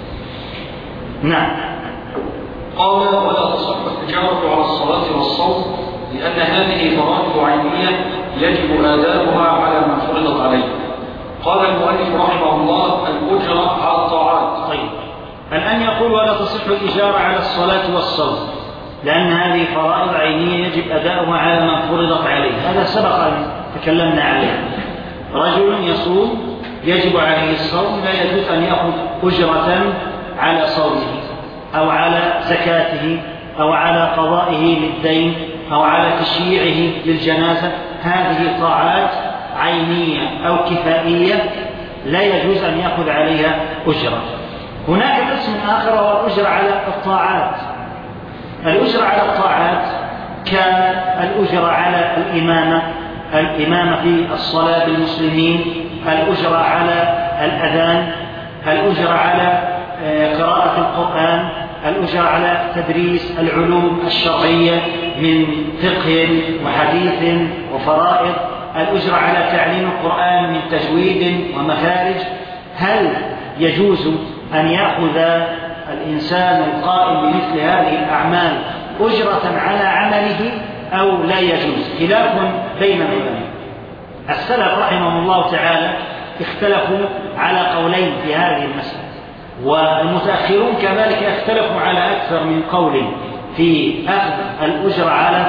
نعم. قال ولا تصح التجارة على الصلاة والصوم لأن هذه فرائض عينية يجب أداؤها على ما فرضت عليه. قال المؤلف رحمه الله الأجرة على الطاعات. طيب، الآن يقول ولا تصح الإجارة على الصلاة والصوم لأن هذه فرائض عينية يجب أداؤها على ما فرضت عليه. هذا سبق أن تكلمنا عليه. رجل يصوم يجب عليه الصوم، لا يجوز أن يأخذ أجرة على صومه أو على زكاته أو على قضائه للدين أو على تشييعه للجنازة. هذه طاعات عينية أو كفائية لا يجوز أن يأخذ عليها أجرة. هناك قسم آخر وهو الأجرة على الطاعات الأجرة على الطاعات كالأجرة على الإمامة في الصلاة بالمسلمين، الأجرة على الأذان، الأجرة على قراءة القرآن، الأجرة على تدريس العلوم الشرعية من فقه وحديث وفرائض، الأجرة على تعليم القرآن من تجويد ومخارج. هل يجوز أن يأخذ الإنسان القائم بمثل هذه الأعمال أجرة على عمله أو لا يجوز؟ خلاف بين العلماء. السلف رحمهم الله تعالى اختلفوا على قولين في هذه المسألة، والمتأخرون كذلك اختلفوا على أكثر من قول في أخذ الأجرة على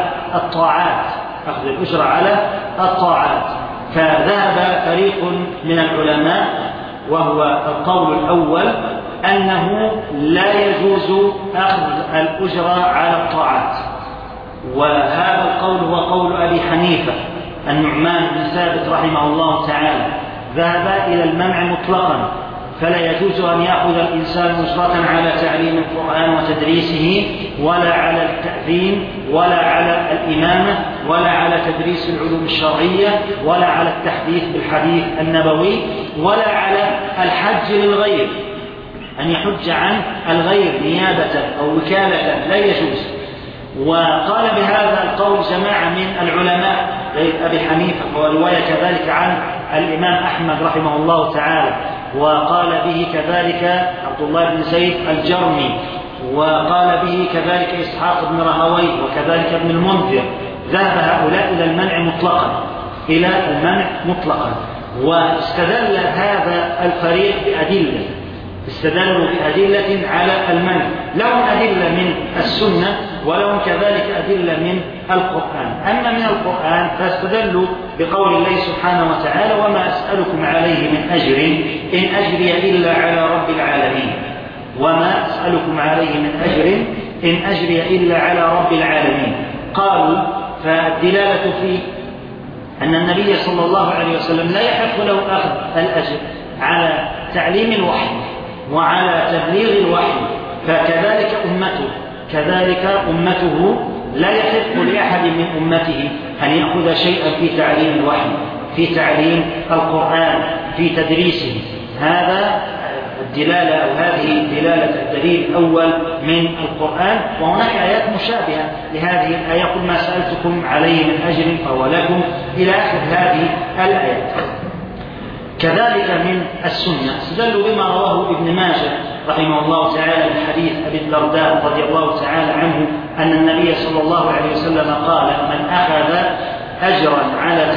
الطاعات، فذهب فريق من العلماء وهو القول الأول أنه لا يجوز أخذ الأجرة على الطاعات، وهذا القول هو قول أبي حنيفة. النعمان بن ثابت رحمه الله تعالى ذهب إلى المنع مطلقا، فلا يجوز أن يأخذ الإنسان أجرة على تعليم القرآن وتدريسه، ولا على التأذين، ولا على الإمامة، ولا على تدريس العلوم الشرعية، ولا على التحديث بالحديث النبوي، ولا على الحج للغير، أن يحج عن الغير نيابة أو وكالة، لا يجوز. وقال بهذا القول جماعة من العلماء غير أبي حنيفة، ورواية كذلك عن الإمام أحمد رحمه الله تعالى، وقال به كذلك عبد الله بن زيد الجرمي، وقال به كذلك إسحاق بن راهويه، وكذلك ابن المنذر. ذهب هؤلاء إلى المنع مطلقا، واستدل هذا الفريق بأدلة، استدلوا بأدلة على المنع، لهم أدلة من السنة ولهم كذلك أدلة من القرآن. أما من القرآن فاستدلوا بقول الله سبحانه وتعالى: وما أسألكم عليه من أجر إن أجري إلا على رب العالمين. وما أسألكم عليه من أجر إن أجري إلا على رب العالمين. قالوا فالدلالة في أن النبي صلى الله عليه وسلم لا يحق له أخذ الأجر على تعليم الوحي وعلى تبليغ الوحي، فكذلك أمته لا يحق لأحد من أمته أن يأخذ شيئا في تعليم الوحي، في تعليم القرآن، في تدريسه. هذا الدلالة أو هذه دلالة الدليل الأول من القرآن. وهناك آيات مشابهة لهذه الآية: قل ما سألتكم عليه من أجر فهو لكم، إلى آخر هذه الآيات. كذلك من السنة استدلوا بما رواه ابن ماجه رحمه الله تعالى من حديث أبي الدرداء رضي الله تعالى عنه أن النبي صلى الله عليه وسلم قال: من أخذ أجرا على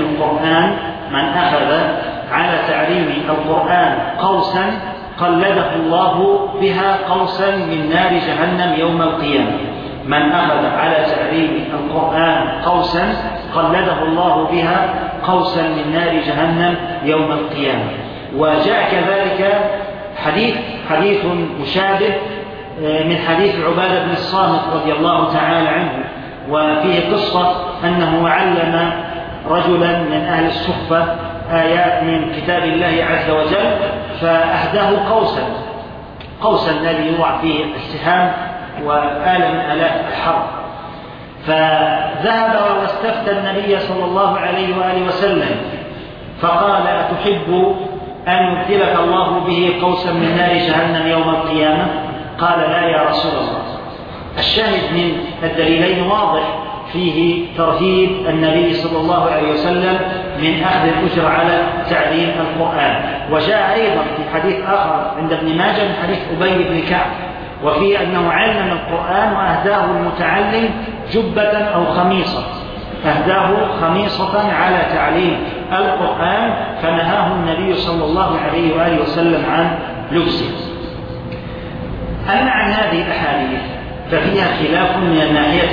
تعليم القرآن قوسا قلده الله بها قوسا من نار جهنم يوم القيامة. من أخذ على تعليم القرآن قوسا قلده الله بها قوسا من نار جهنم يوم القيامة. وجاء كذلك حديث مشابه من حديث عبادة بن الصامت رضي الله تعالى عنه، وفيه قصة أنه علم رجلا من أهل الصفة آيات من كتاب الله عز وجل، فأهداه قوسا الذي يوضع فيه السهام وآلة من آلات الحرب. فذهب واستفتى النبي صلى الله عليه وآله وسلم فقال: أتحب أن يبدلك الله به قوسا من نار جهنم يوم القيامة؟ قال: لا يا رسول الله. الشاهد من الدليلين واضح فيه ترهيب النبي صلى الله عليه وسلم من أخذ الأجر على تعليم القرآن. وجاء أيضا في حديث آخر عند ابن ماجه من حديث أبي بن كعب، وفيه أنه علم القرآن وأهداه المتعلم جبة أو خميصة، أهداه خميصة على تعليم القرآن، فنهاه النبي صلى الله عليه وآله وسلم عن لبسه. أما عن هذه الأحاديث ففيها خلاف من الناحية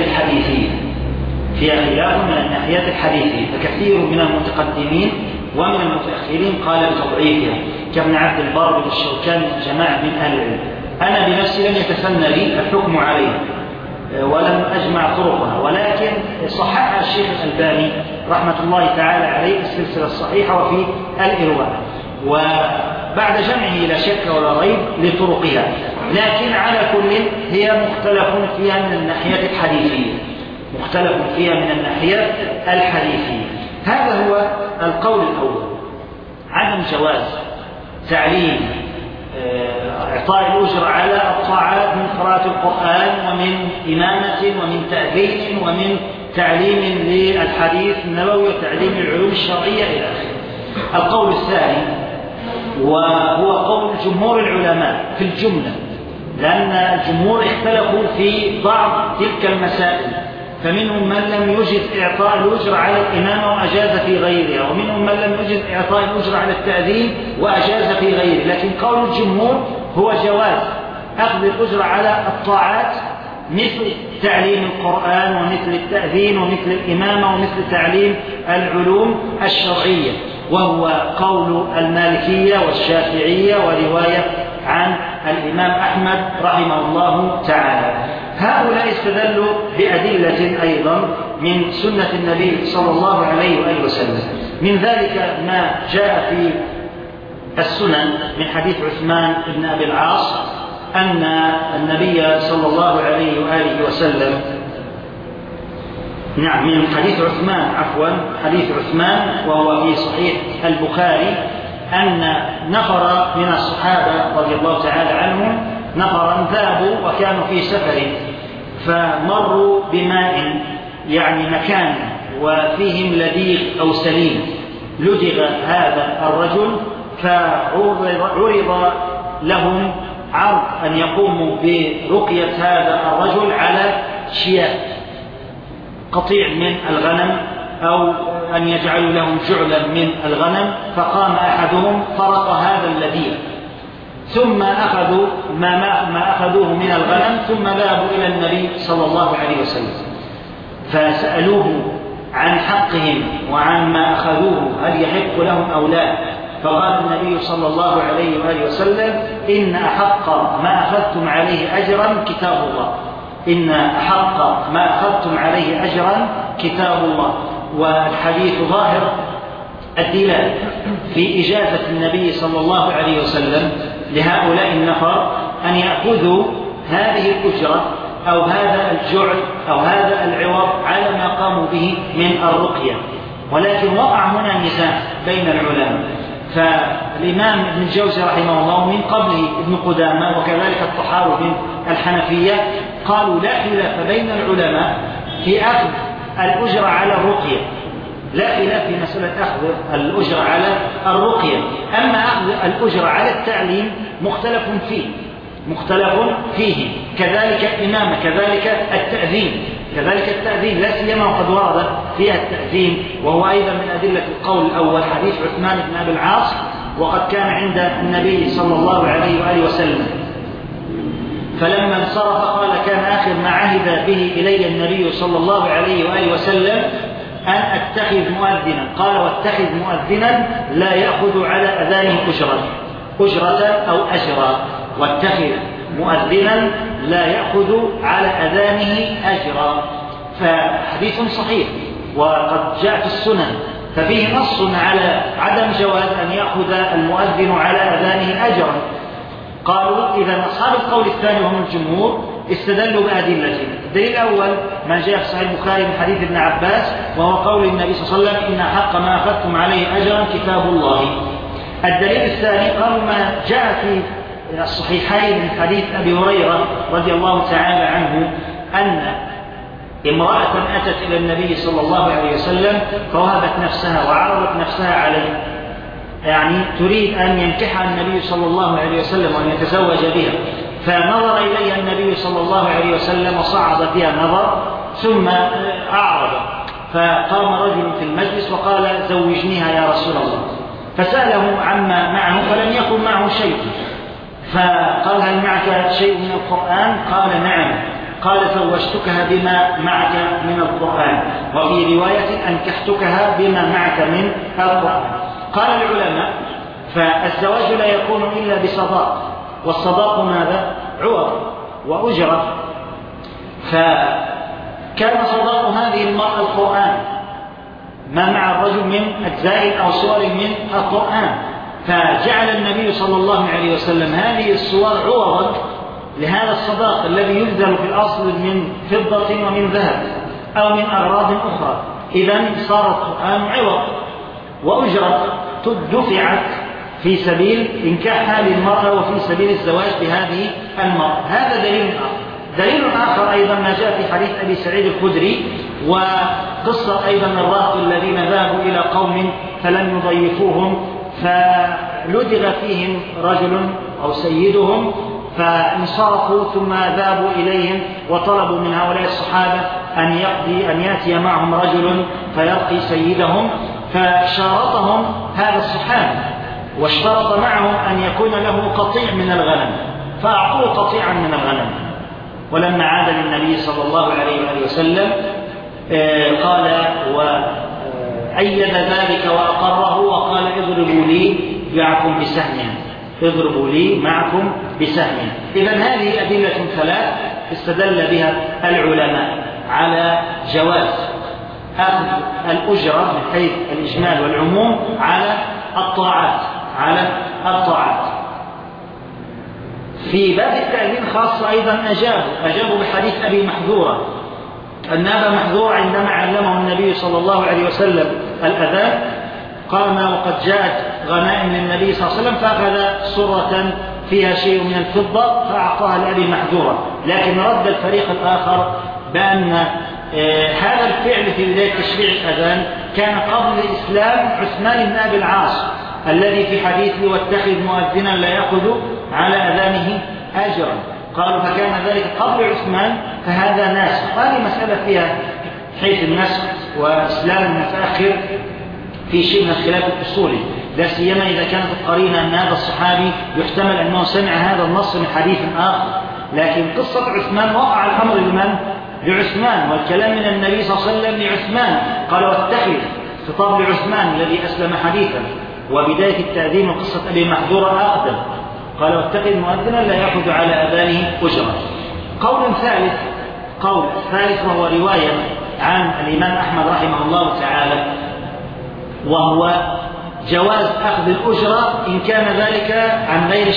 الحديثية، فكثير من المتقدمين ومن المتأخرين قال بتضعيفها، كابن عبد البر والشوكاني وجماعة من أهل العلم. أنا بنفسي لم يتسنى لي الحكم عليها ولم أجمع طرقها، ولكن صححها الشيخ الألباني رحمة الله تعالى عليه في السلسلة الصحيحة وفي الإرواء، وبعد جمعه لا شك ولا ريب لطرقها. لكن على كل هي مختلف فيها من الناحية الحديثية، مختلف فيها من الناحية الحديثية. هذا هو القول الأول، عدم جواز تعليم إعطاء الأجر على الطاعات من قراءة القرآن ومن إمامة ومن تأذين ومن تعليم للحديث النبوي وتعليم العلوم الشرعية إلى آخره. القول الثاني وهو قول جمهور العلماء في الجملة، لأن الجمهور اختلفوا في بعض تلك المسائل، فمنهم من لم يجز إعطاء الأجر على الإمامة وأجاز في غيرها، ومنهم من لم يجز إعطاء الأجر على التأذين وأجاز في غيره. لكن قول الجمهور هو جواز أخذ الأجر على الطاعات مثل تعليم القرآن ومثل التأذين ومثل الإمامة ومثل تعليم العلوم الشرعية، وهو قول المالكية والشافعية ورواية عن الإمام أحمد رحمه الله تعالى. هؤلاء استدلوا بأدلة أيضا من سنة النبي صلى الله عليه وآله وسلم. من ذلك ما جاء في السنن من حديث عثمان بن أبي العاص أن النبي صلى الله عليه وآله وسلم من حديث عثمان حديث عثمان وهو في صحيح البخاري أن نفر من الصحابة رضي الله تعالى عنهم نفرا ذهبوا وكانوا في سفر فمروا بماء يعني مكان وفيهم لديغ أو سليم، لدغ هذا الرجل فعرض لهم عرض أن يقوموا برقية هذا الرجل على شياه قطيع من الغنم أو أن يجعلوا لهم جعلا من الغنم، فقام أحدهم فرق هذا اللديغ ثم أخذوا ما أخذوه من الغنم ثم ذهبوا إلى النبي صلى الله عليه وسلم فسألوه عن حقهم وعن ما أخذوه هل يحق لهم أو لا، فقال النبي صلى الله عليه وآله وسلم إن أحق ما أخذتم عليه أجرا كتاب الله، إن أحق ما أخذتم عليه أجرا كتاب الله. والحديث ظاهر الدلالة في إجازة النبي صلى الله عليه وسلم لهؤلاء النفر أن يأخذوا هذه الأجرة أو هذا الجعل أو هذا العوض على ما قاموا به من الرقية. ولكن وقع هنا نزاع بين العلماء، فالإمام ابن الجوزي رحمه الله من قبله ابن قدامة وكذلك الطحاوي من الحنفية قالوا لا خلاف بين العلماء في أخذ الأجرة على الرقية، لا خلاف في مسألة أخذ الأجرة على الرقية. أما أخذ الأجرة على التعليم مختلف فيه، كذلك الإمامة، كذلك التأذين لا سيما وقد ورد فيها التأذين، وهو أيضا من أدلة القول الأول حديث عثمان بن أبي العاص وقد كان عند النبي صلى الله عليه وآله وسلم فلما انصرف قال كان آخر ما عهد به إلي النبي صلى الله عليه وآله وسلم أن أتخذ مؤذنا، قال واتخذ مؤذنا لا يأخذ على أذانه أجرة أو أجرا، واتخذ مؤذنا لا يأخذ على أذانه أجرا. فحديث صحيح وقد جاء في السنن ففيه نص على عدم جواز أن يأخذ المؤذن على أذانه أجرا. قالوا إذا أصحاب القول الثاني وهم الجمهور استدلوا بأدلة. الدليل الأول ما جاء في صحيح البخاري من حديث ابن عباس وهو قول النبي صلى الله عليه وسلم إن حق ما أخذتم عليه أجرا كتاب الله. الدليل الثاني قالوا ما جاء في الصحيحين من حديث أبي هريرة رضي الله تعالى عنه أن امرأة أتت إلى النبي صلى الله عليه وسلم فوهبت نفسها وعرضت نفسها عليه، يعني تريد أن ينكحها النبي صلى الله عليه وسلم وأن يتزوج بها، فنظر إليها النبي صلى الله عليه وسلم وصعد فيها النظر ثم أعرض، فقام رجل في المجلس وقال زوجنيها يا رسول الله، فسأله عما معه فلم يكن معه شيء، فقال هل معك شيء من القرآن؟ قال نعم، قال زوجتكها بما معك من القرآن، وفي رواية أنكحتكها بما معك من القرآن. قال العلماء فالزواج لا يكون إلا بصداق، والصداق ماذا؟ عوض وأجرة، فكان صداق هذه المرأة القرآن ما مع الرجل من أجزاء أو صور من القرآن، فجعل النبي صلى الله عليه وسلم هذه الصور عوضا لهذا الصداق الذي يبذل في الأصل من فضة ومن ذهب أو من أغراض أخرى. إذن صار القرآن عوض وأجرة دفعت في سبيل إنكاحها للمرأة وفي سبيل الزواج بهذه المرأة. هذا دليل آخر. دليل آخر أيضا ما جاء في حديث أبي سعيد الخدري، وقصة أيضا الرهط الذين ذهبوا إلى قوم فلم يضيفوهم فلدغ فيهم رجل أو سيدهم فانصرفوا، ثم ذهبوا إليهم وطلبوا من هؤلاء الصحابة أن يأتي معهم رجل فيرقي سيدهم، فشارطهم هذا الصحابي واشترط معهم أن يكون له قطيع من الغنم، فأعطوه قطيعا من الغنم. ولما عاد للنبي صلى الله عليه وآله وسلم قال وأيد ذلك وأقره وقال اضربوا لي معكم بسهم، اضربوا لي معكم بسهم. إذن هذه أدلة ثلاث استدل بها العلماء على جواز أخذ الأجرة من حيث الإجمال والعموم على الطاعات، على الطاعات. في باب التأذين خاصة أيضا أجابوا بحديث أبي محذورة أن أبا محذور عندما علمه النبي صلى الله عليه وسلم الأذان قام وقد جاءت غنائم للنبي صلى الله عليه وسلم فأخذ صرة فيها شيء من الفضة فأعطاها لأبي محذورة، لكن رد الفريق الآخر بأن هذا الفعل في بداية تشريع الأذان كان قبل الإسلام عثمان بن أبي العاص الذي في حديثه واتخذ مؤذنا لا يأخذ على أذانه أجرا، قالوا فكان ذلك قبل عثمان فهذا ناسخ. هذه مسألة فيها حيث النسخ وإسلام المتأخر في شيء من الخلاف الأصولي، لا سيما إذا كانت القرينة أن هذا الصحابي يحتمل أنه سمع هذا النص من حديث آخر، لكن قصة عثمان وقع الأمر لمن؟ لعثمان، والكلام من النبي صلى الله عليه وسلم لعثمان، قال واتخذ، خطاب لعثمان الذي أسلم حديثا، وبداية التأذين وقصة أبي محذورة أقدم، قال واتخذ مؤذنا لا يأخذ على أذانه أجرا. قول الثالث وهو رواية عن الإمام أحمد رحمه الله تعالى، وهو جواز أخذ الأجرة إن كان ذلك عن غير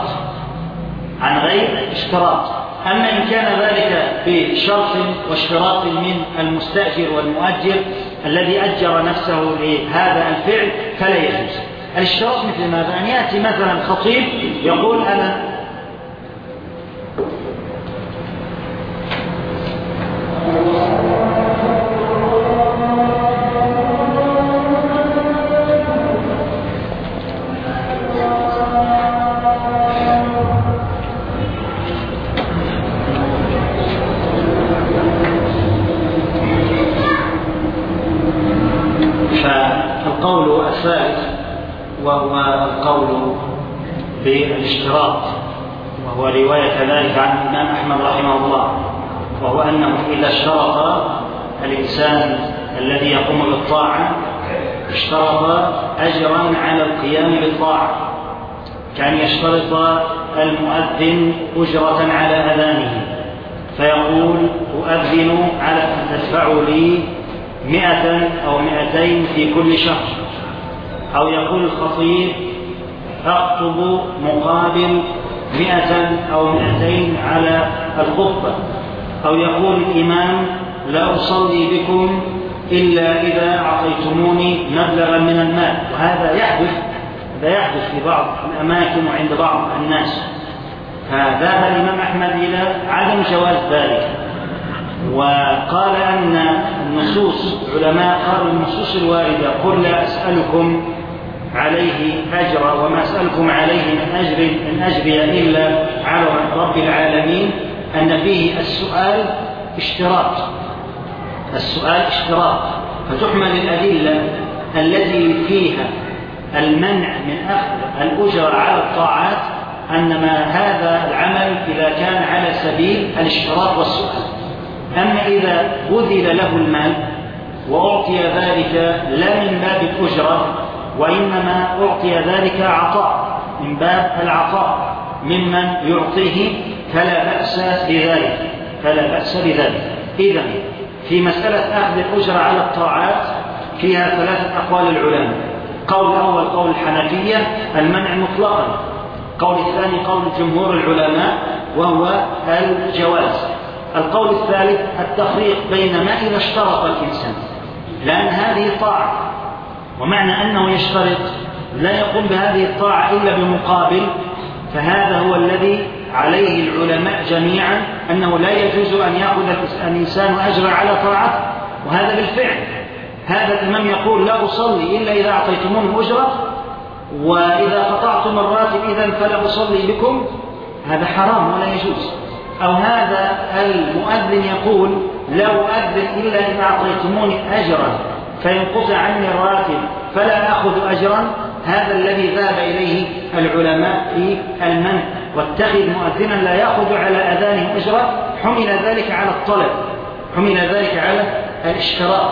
اشتراط، أما إن كان ذلك بشرط واشتراط من المستأجر والمؤجر الذي أجر نفسه لهذا الفعل فلا يجوز. الاشتراط مثل ماذا؟ أن يأتي مثلا خطيب يقول أنا فالقول الثالث وهو القول بالاشتراط، وهو رواية كذلك عن الإمام أحمد رحمه الله، وهو أنه إذا اشترط الإنسان الذي يقوم بالطاعة اشترط أجرا على القيام بالطاعة، كان يشترط المؤذن أجرة على أذانه فيقول أؤذن على أن تدفعوا لي 100 أو 200 في كل شهر، أو يقول الخطيب أخطب مقابل 100 أو 200 على الخطبة، أو يقول الإمام لا أصلي بكم إلا إذا أعطيتموني مبلغا من المال. وهذا يحدث في بعض الأماكن وعند بعض الناس، فذهب الإمام أحمد إلى عدم جواز ذلك، وقال أن النصوص علماء قالوا النصوص الواردة قل لا أسألكم عليه أجرا وما أسألكم عليه من أجري إلا على رب العالمين، أن فيه السؤال اشتراط، فتحمل الأدلة التي فيها المنع من أخذ الأجر على الطاعات أنما هذا العمل إذا كان على سبيل الاشتراط والسؤال. أما إذا بذل له المال وأعطي ذلك لا من باب الأجرة وإنما أعطي ذلك عطاء من باب العطاء ممن يعطيه فلا بأس بذلك. إذن في مسألة أخذ الأجرة على الطاعات فيها 3 أقوال العلماء. قول الأول قول الحنفية المنع مطلقا، قول الثاني قول جمهور العلماء وهو الجواز. القول الثالث التفريق بين ما إذا اشترط الإنسان، لأن هذه طاعة، ومعنى أنه يشترط لا يقوم بهذه الطاعة إلا بمقابل، فهذا هو الذي عليه العلماء جميعا أنه لا يجوز أن يأخذ الإنسان أجرا على طاعته، وهذا بالفعل. هذا الإمام يقول لا أصلي إلا إذا أعطيتموني أجرة، وإذا قطعتم الراتب إذن فلا أصلي بكم، هذا حرام ولا يجوز. أو هذا المؤذن يقول لا أؤذن إلا إذا أعطيتموني أجرا، فإن قطع عني الراتب فلا أخذ أجرا. هذا الذي ذهب إليه العلماء في المنع، واتخذ مؤذنا لا يأخذ على أذانه أجرا، حمل ذلك على الطلب، حمل ذلك على الاشتراط،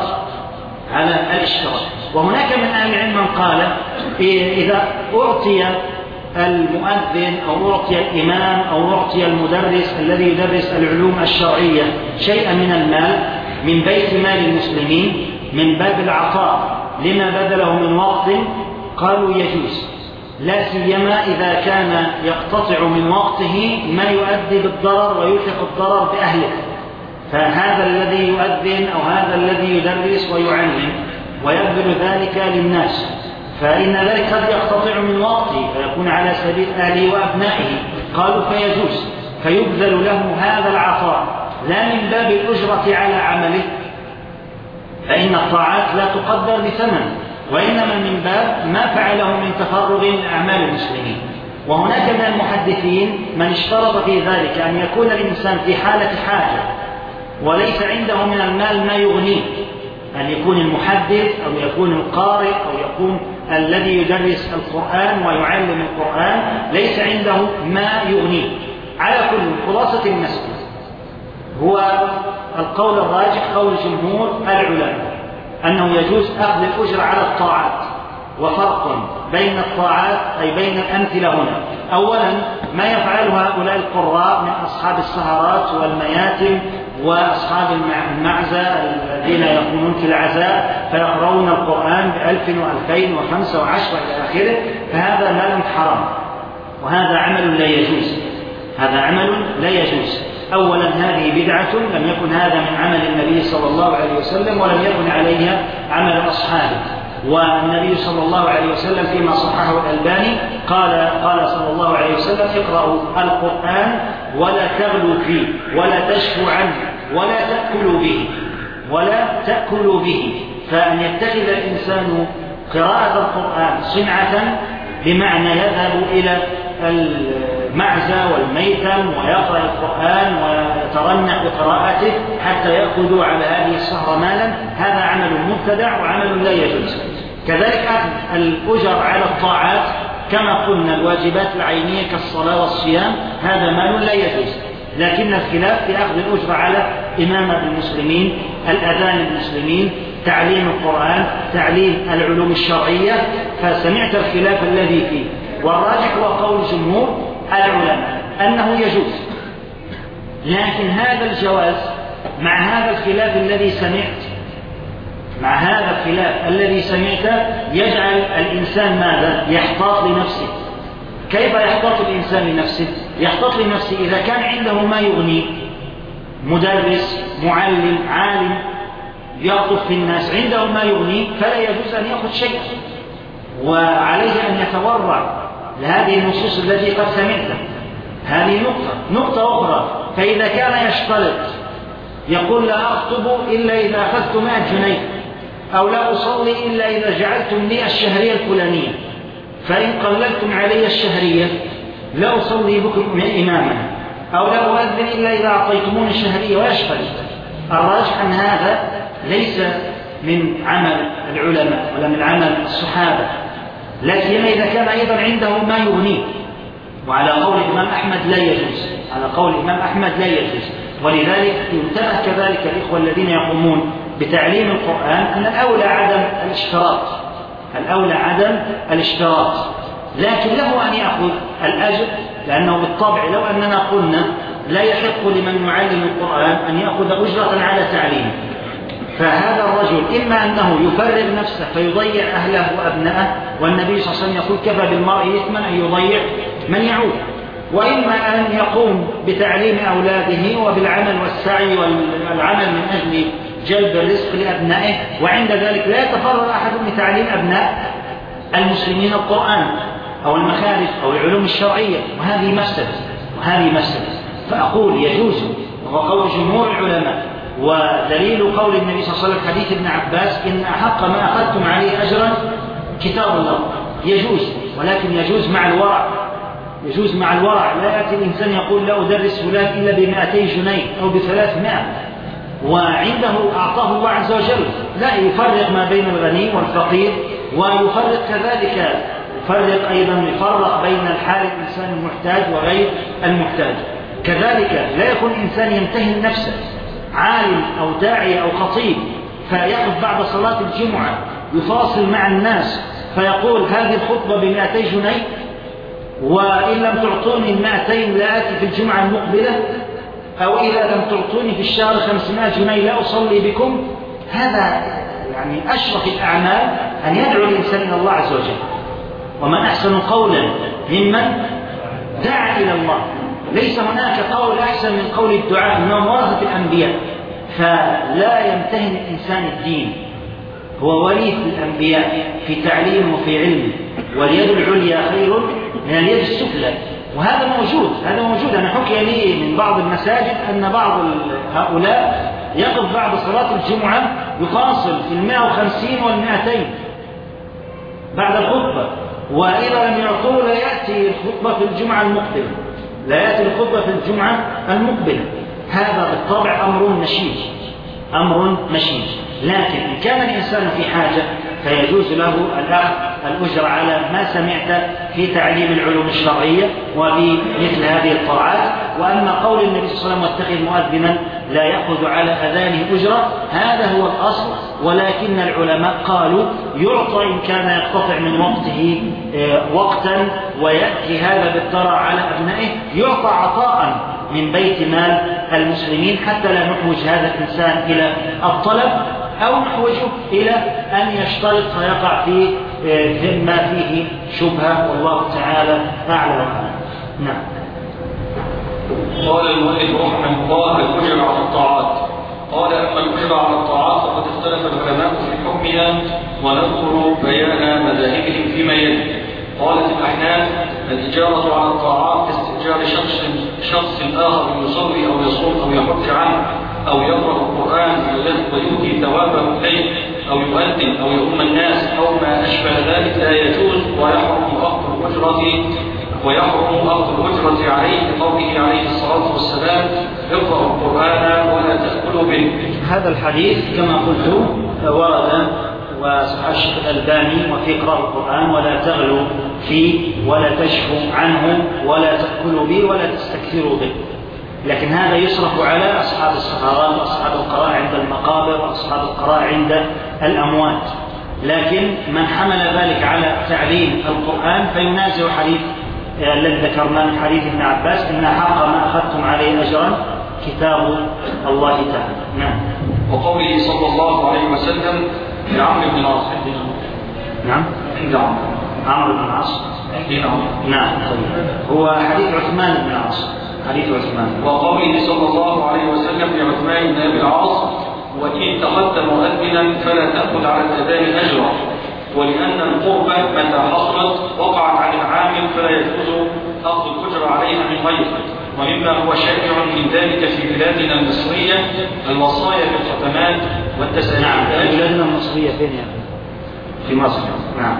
وهناك من أهل العلم من قال إذا أعطي المؤذن أو أعطي الإمام أو أعطي المدرس الذي يدرس العلوم الشرعية شيئا من المال من بيت مال المسلمين من باب العطاء لما بذله من وقت، قالوا يجوز، لا سيما إذا كان يقتطع من وقته ما يؤدي بالضرر ويلحق الضرر بأهله. فهذا الذي يؤذن أو هذا الذي يدرس ويعلم ويبذل ذلك للناس، فإن ذلك قد يقتطع من وقته فيكون على سبيل أهله وأبنائه، قالوا فيجوز، فيبذل له هذا العطاء لا من باب الأجرة على عمله، فإن الطاعات لا تقدر بثمن، وإنما من باب ما فعله من تفرغ لأعمال المسلمين. وهناك من المحدثين من اشترط في ذلك أن يكون الإنسان في حالة حاجة وليس عنده من المال ما يغنيه، أن يكون المحدث أو يكون القارئ أو يكون الذي يدرس القرآن ويعلم القرآن ليس عنده ما يغنيه. على كل خلاصة المسألة هو القول الراجح قول جمهور العلماء أنه يجوز أخذ الأجر على الطاعات. وفرق بين الطاعات أي بين الأمثلة هنا، أولا ما يفعله هؤلاء القراء من أصحاب السهرات والمياتم وأصحاب المعزة الذين يقومون في العزاء فيقرؤون القرآن ب1000 و2000 و5 و10 إلى آخره، فهذا مال حرام وهذا عمل لا يجوز، هذا عمل لا يجوز. أولا هذه بدعة لم يكن هذا من عمل النبي صلى الله عليه وسلم ولم يكن عليها عمل أصحابه. والنبي صلى الله عليه وسلم فيما صححه الألباني قال صلى الله عليه وسلم اقرأوا القرآن ولا تغلوا فيه ولا تشفوا عنه ولا تأكلوا به. فأن يتخذ الإنسان قراءة القرآن صنعة بمعنى يذهب إلى المعزة والميتم ويقرأ القرآن ويترنح بقراءته حتى يأخذوا على هذه السهرة مالا، هذا عمل مبتدع وعمل لا يجوز. كذلك أخذ الأجر على الطاعات كما قلنا الواجبات العينية كالصلاة والصيام هذا مال لا يجوز، لكن الخلاف في أخذ الأجر على إمامة المسلمين، الأذان المسلمين، تعليم القرآن، تعليم العلوم الشرعية، فسمعت الخلاف الذي فيه. والراجح هو قول جمهور العلماء أنه يجوز، لكن هذا الجواز مع هذا الخلاف الذي سمعت يجعل الإنسان ماذا؟ يحتاط لنفسه. كيف يحتاط الإنسان لنفسه؟ يحتاط لنفسه إذا كان عنده ما يغني، مدرس، معلم، عالم يقطف في الناس عنده ما يغني، فلا يجوز أن يأخذ شيئا، وعليه أن يتورع لهذه النصوص التي قد سمعتها. هذه نقطة أخرى، فإذا كان يشترط يقول لا أخطب إلا إذا أخذت 100 جنيه، أو لا أصلي إلا إذا جعلتم لي الشهرية الفلانية، فإن قللتم علي الشهرية لا أصلي بكم إماما، أو لا أؤذن إلا إذا أعطيتموني الشهرية، ويشترط. الراجح أن هذا ليس من عمل العلماء ولا من عمل الصحابة، لكن إذا كان أيضا عنده ما يغنيه، وعلى قول الإمام أحمد لا يجوز. ولذلك ينتبه كذلك الإخوة الذين يقومون بتعليم القرآن أن الأولى عدم الاشتراط، لكن له أن يأخذ الأجر، لأنه بالطبع لو أننا قلنا لا يحق لمن يعلم القرآن أن يأخذ أجرة على تعليمه، فهذا الرجل إما أنه يفرغ نفسه فيضيع أهله وأبنائه، والنبي صلى الله عليه وسلم يقول كفى بالمرء إثما أن يضيع من يعود، وإما أن يقوم بتعليم أولاده وبالعمل والسعي والعمل من أجل جلب الرزق لأبنائه، وعند ذلك لا يتفرغ أحد لتعليم أبناء المسلمين القرآن أو المخارج أو العلوم الشرعية، وهذه مفسدة. فأقول يجوز، وهو قول جمهور العلماء، ودليل قول النبي صلى الله عليه وسلم حديث ابن عباس إن أحق ما أخذتم عليه أجرا كتاب الله، يجوز، ولكن يجوز مع الورع. لا يأتي الإنسان يقول لا أدرس فلان إلا ب200 جنيه أو ب300 وعنده أعطاه الله عز وجل، لا، يفرق ما بين الغني والفقير، ويفرق كذلك يفرق بين الحال الإنسان المحتاج وغير المحتاج. كذلك لا يكون إنسان يمتهن نفسه عالم أو داعية أو خطيب فيأخذ بعد صلاة الجمعة يفاصل مع الناس فيقول هذه الخطبة ب200 جنيه، وإن لم تعطوني 200 لا آتي في الجمعة المقبلة، أو إذا لم تعطوني في الشهر 500 جنيه لا أصلي بكم. هذا يعني أشرف الأعمال أن يدعو الإنسان إلى الله عز وجل. ومن أحسن قولا ممن دعا إلى الله. ليس هناك قول أحسن من قول الدعاء، إنهم ورثة الأنبياء، فلا يمتهن الإنسان الدين، هو وريث الأنبياء في تعليم وفي علم، واليد العليا خير من اليد السفلى، وهذا موجود. أنا حكي لي من بعض المساجد أن بعض هؤلاء يقف بعد صلاة الجمعة يفاصل في 150 وال200 بعد الخطبة، وإذا لم يعطوه لا يأتي الخطبة في الجمعة المقبلة. هذا بالطبع أمر نشيج. لكن إن كان الإنسان في حاجة فيجوز له الأخذ الأجر على ما سمعت في تعليم العلوم الشرعية وفي مثل هذه الطاعات. وأما قول النبي صلى الله عليه وسلم واتخذ مؤذنا لا يأخذ على أذانه أجرة، هذا هو الأصل، ولكن العلماء قالوا يعطى إن كان يقتطع من وقته وقتا ويأتي هذا بالضرر على أبنائه، يعطى عطاء من بيت مال المسلمين حتى لا نحوج هذا الإنسان إلى الطلب أو نحوجه إلى أن يشترط فيقع في ما فيه شبهة، والله تعالى أعلى وأعلم. نعم. قال المؤلف رحمه الله الأجر على الطاعات. قال أما الأجر على الطاعات فقد اختلف العلماء في حكمها، ونذكر بيان مذاهبهم فيما يلي. قالت الأحناف الإجارة على الطاعات استئجار شخص آخر يصلي أو يصوم أو يحج عنه أو يقرأ القرآن ويؤتي ثوابه إليه أو يؤذن أو يؤم الناس أو ما أشبه ذلك لا يجوز، ويحرم أخذ الأجرة عليه بقوله عليه الصلاة والسلام اقرأوا القرآن ولا تأكلوا به. هذا الحديث كما قلت ورد وصححه الشيخ الألباني وفي اقرأوا القرآن ولا تغلوا فيه ولا تشفوا عنه ولا تأكلوا به ولا تستكثروا به. لكن هذا يصرف على أصحاب الصغارات وأصحاب القراء عند المقابر وأصحاب القراء عند الأموات. لكن من حمل ذلك على تعليم القرآن فينازع حديث الذي ذكرنا من حديث ابن عباس إن حق ما أخذتم عليه أجرا كتاب الله تعالى. نعم. وقوله صلى الله عليه وسلم لعمرو بن العاص. نعم. عمرو بن العاص. نعم. هو حديث عثمان بن العاص. وقوله صلى الله عليه وسلم لعثمان بن أبي العاص وإن اتخذت مؤذنا فلا تأخذ على الأذان أجرا، ولأن القربة متى حصلت وقعت عن العامل فلا يجوز أخذ الأجر عليها من غيره. ومما هو شائع من ذلك في بلادنا المصرية الوصايا بالختمات والتساميح. نعم. بلادنا المصرية فين يعني؟ في مصر. نعم.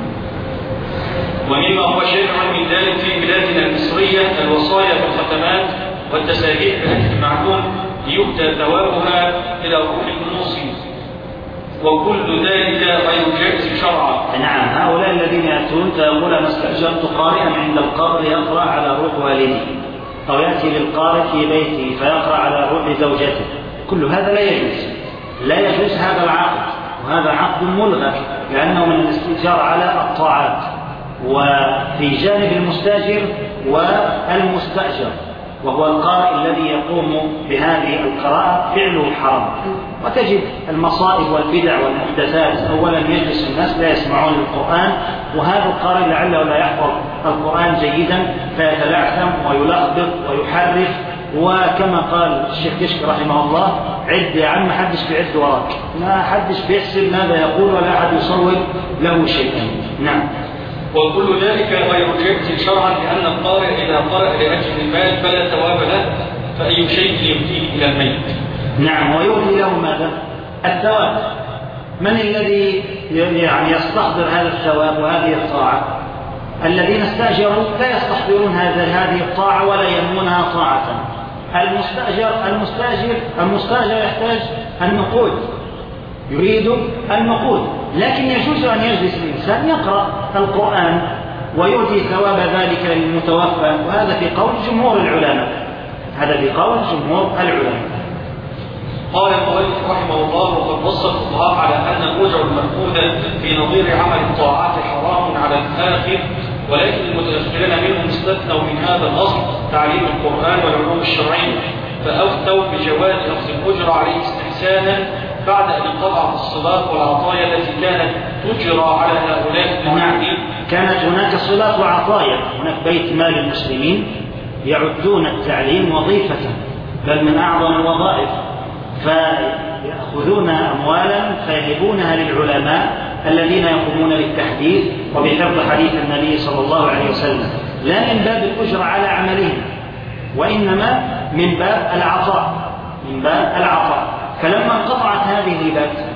ومما هو شائع من ذلك في بلادنا المصرية الوصايا بالختمات والتسابيح بأجل معلوم ليؤتى ثوابها إلى روح الموصي، وكل ذلك غير جائز شرعا. نعم. هؤلاء الذين يأتون فيقول أنا استأجرت قارئا عند القبر يقرأ على روح والده، أو يأتي للقارئ في بيته فيقرأ على روح زوجته، كل هذا لا يجوز هذا العقد، وهذا عقد ملغى لأنه من الاستئجار على الطاعات. وفي جانب المستاجر والمستأجر وهو القارئ الذي يقوم بهذه القراءة فعله حرام، وتجد المصائب والبدع والمحدثات. أولا يجلس الناس لا يسمعون القرآن، وهذا القارئ لعله لا يحفظ القرآن جيدا فيتلعثم ويلخبط ويحرف، وكما قال الشيخ كشك رحمه الله: عد يا عم، حدش بيعد وراك، ما حدش بيحسب ماذا يقول ولا أحد يصور له شيئا. نعم. وكل ذلك غير جائز شرعا، لأن القارئ إذا قرأ لأجل المال فلا ثواب له، فأي شيء يهديه إلى الميت. نعم، ويهدي له ماذا؟ الثواب. من الذي يعني يستحضر هذا الثواب وهذه الطاعة؟ الذين استأجروا لا يستحضرون هذه الطاعة ولا ينمونها طاعة. المستأجر يحتاج النقود، يريد النقود، لكن يجوز أن يجلس الإنسان يقرأ القرآن ويؤتي ثواب ذلك للمتوفى، وهذا في قول جمهور العلماء. قال المؤلف رحمه الله: وقد نص الفقهاء على أن الأجر المأخوذة في نظير عمل الطاعات حرام على الآخر، ولكن المتأخرين منهم استثنوا من هذا الأصل تعليم القرآن والعلوم الشرعية، فأفتوا بجواز أخذ الأجر عليه استحسانا بعد أن انقطعت الصلاة والعطايا التي كانت تجرى على هؤلاء المعاهدين. كانت هناك صلاة وعطايا، هناك بيت مال المسلمين يعدون التعليم وظيفة، بل من أعظم الوظائف، فيأخذون أموالا فيهبونها للعلماء الذين يقومون بالتحديث وبحفظ حديث النبي صلى الله عليه وسلم، لا من باب الأجر على عملهم، وإنما من باب العطاء. فلما انقطعت هذه الهبات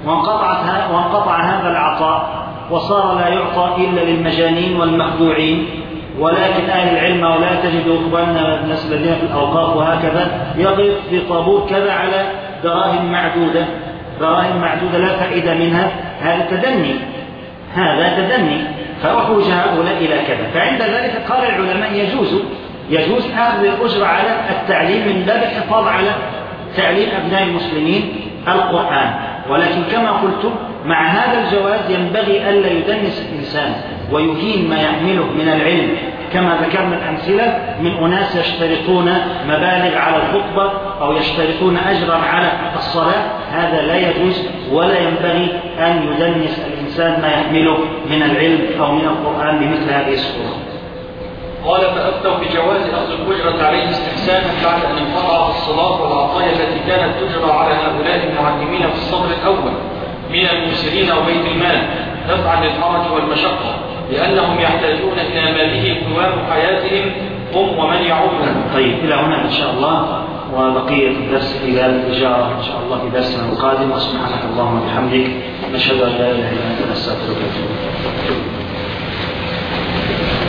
وانقطع هذا العطاء وصار لا يعطى إلا للمجانين والمخدوعين، ولكن أهل العلم ولا تجد أخواننا الناس الذين في الأوقاف وهكذا يقف في طابور كذا على دراهم معدودة لا فائدة منها، هذا تدني، فأحوج هؤلاء إلى كذا. فعند ذلك قال العلماء يجوز أخذ الأجر على التعليم من باب الحفاظ على تعليم أبناء المسلمين القرآن، ولكن كما قلت مع هذا الجواز ينبغي ألا يدنس الإنسان ويهين ما يحمله من العلم، كما ذكرنا الأمثلة من أناس يشترطون مبالغ على الخطبة أو يشترطون أجرا على الصلاة، هذا لا يجوز ولا ينبغي أن يدنس الإنسان ما يحمله من العلم أو من القرآن بمثل هذه الصورة. قال: فأفتوا بجواز أخذ الأجرة عليه استحسانا بعد أن انقطعت الصلاة والعطايا التي كانت تجرى على هؤلاء المعلمين في الصدر الأول من المرسلين وبيت المال دفعا للحرج والمشقة، لأنهم يحتاجون إلى ماله قوام حياتهم هم ومن يعودهم. طيب، إلى هنا إن شاء الله، وبقية الدرس في باب الإجارة إن شاء الله في درسنا القادم. وسبحانك اللهم وبحمدك، نشهد أن لا إله إلا أنت، نستغفرك ونتوب إليك.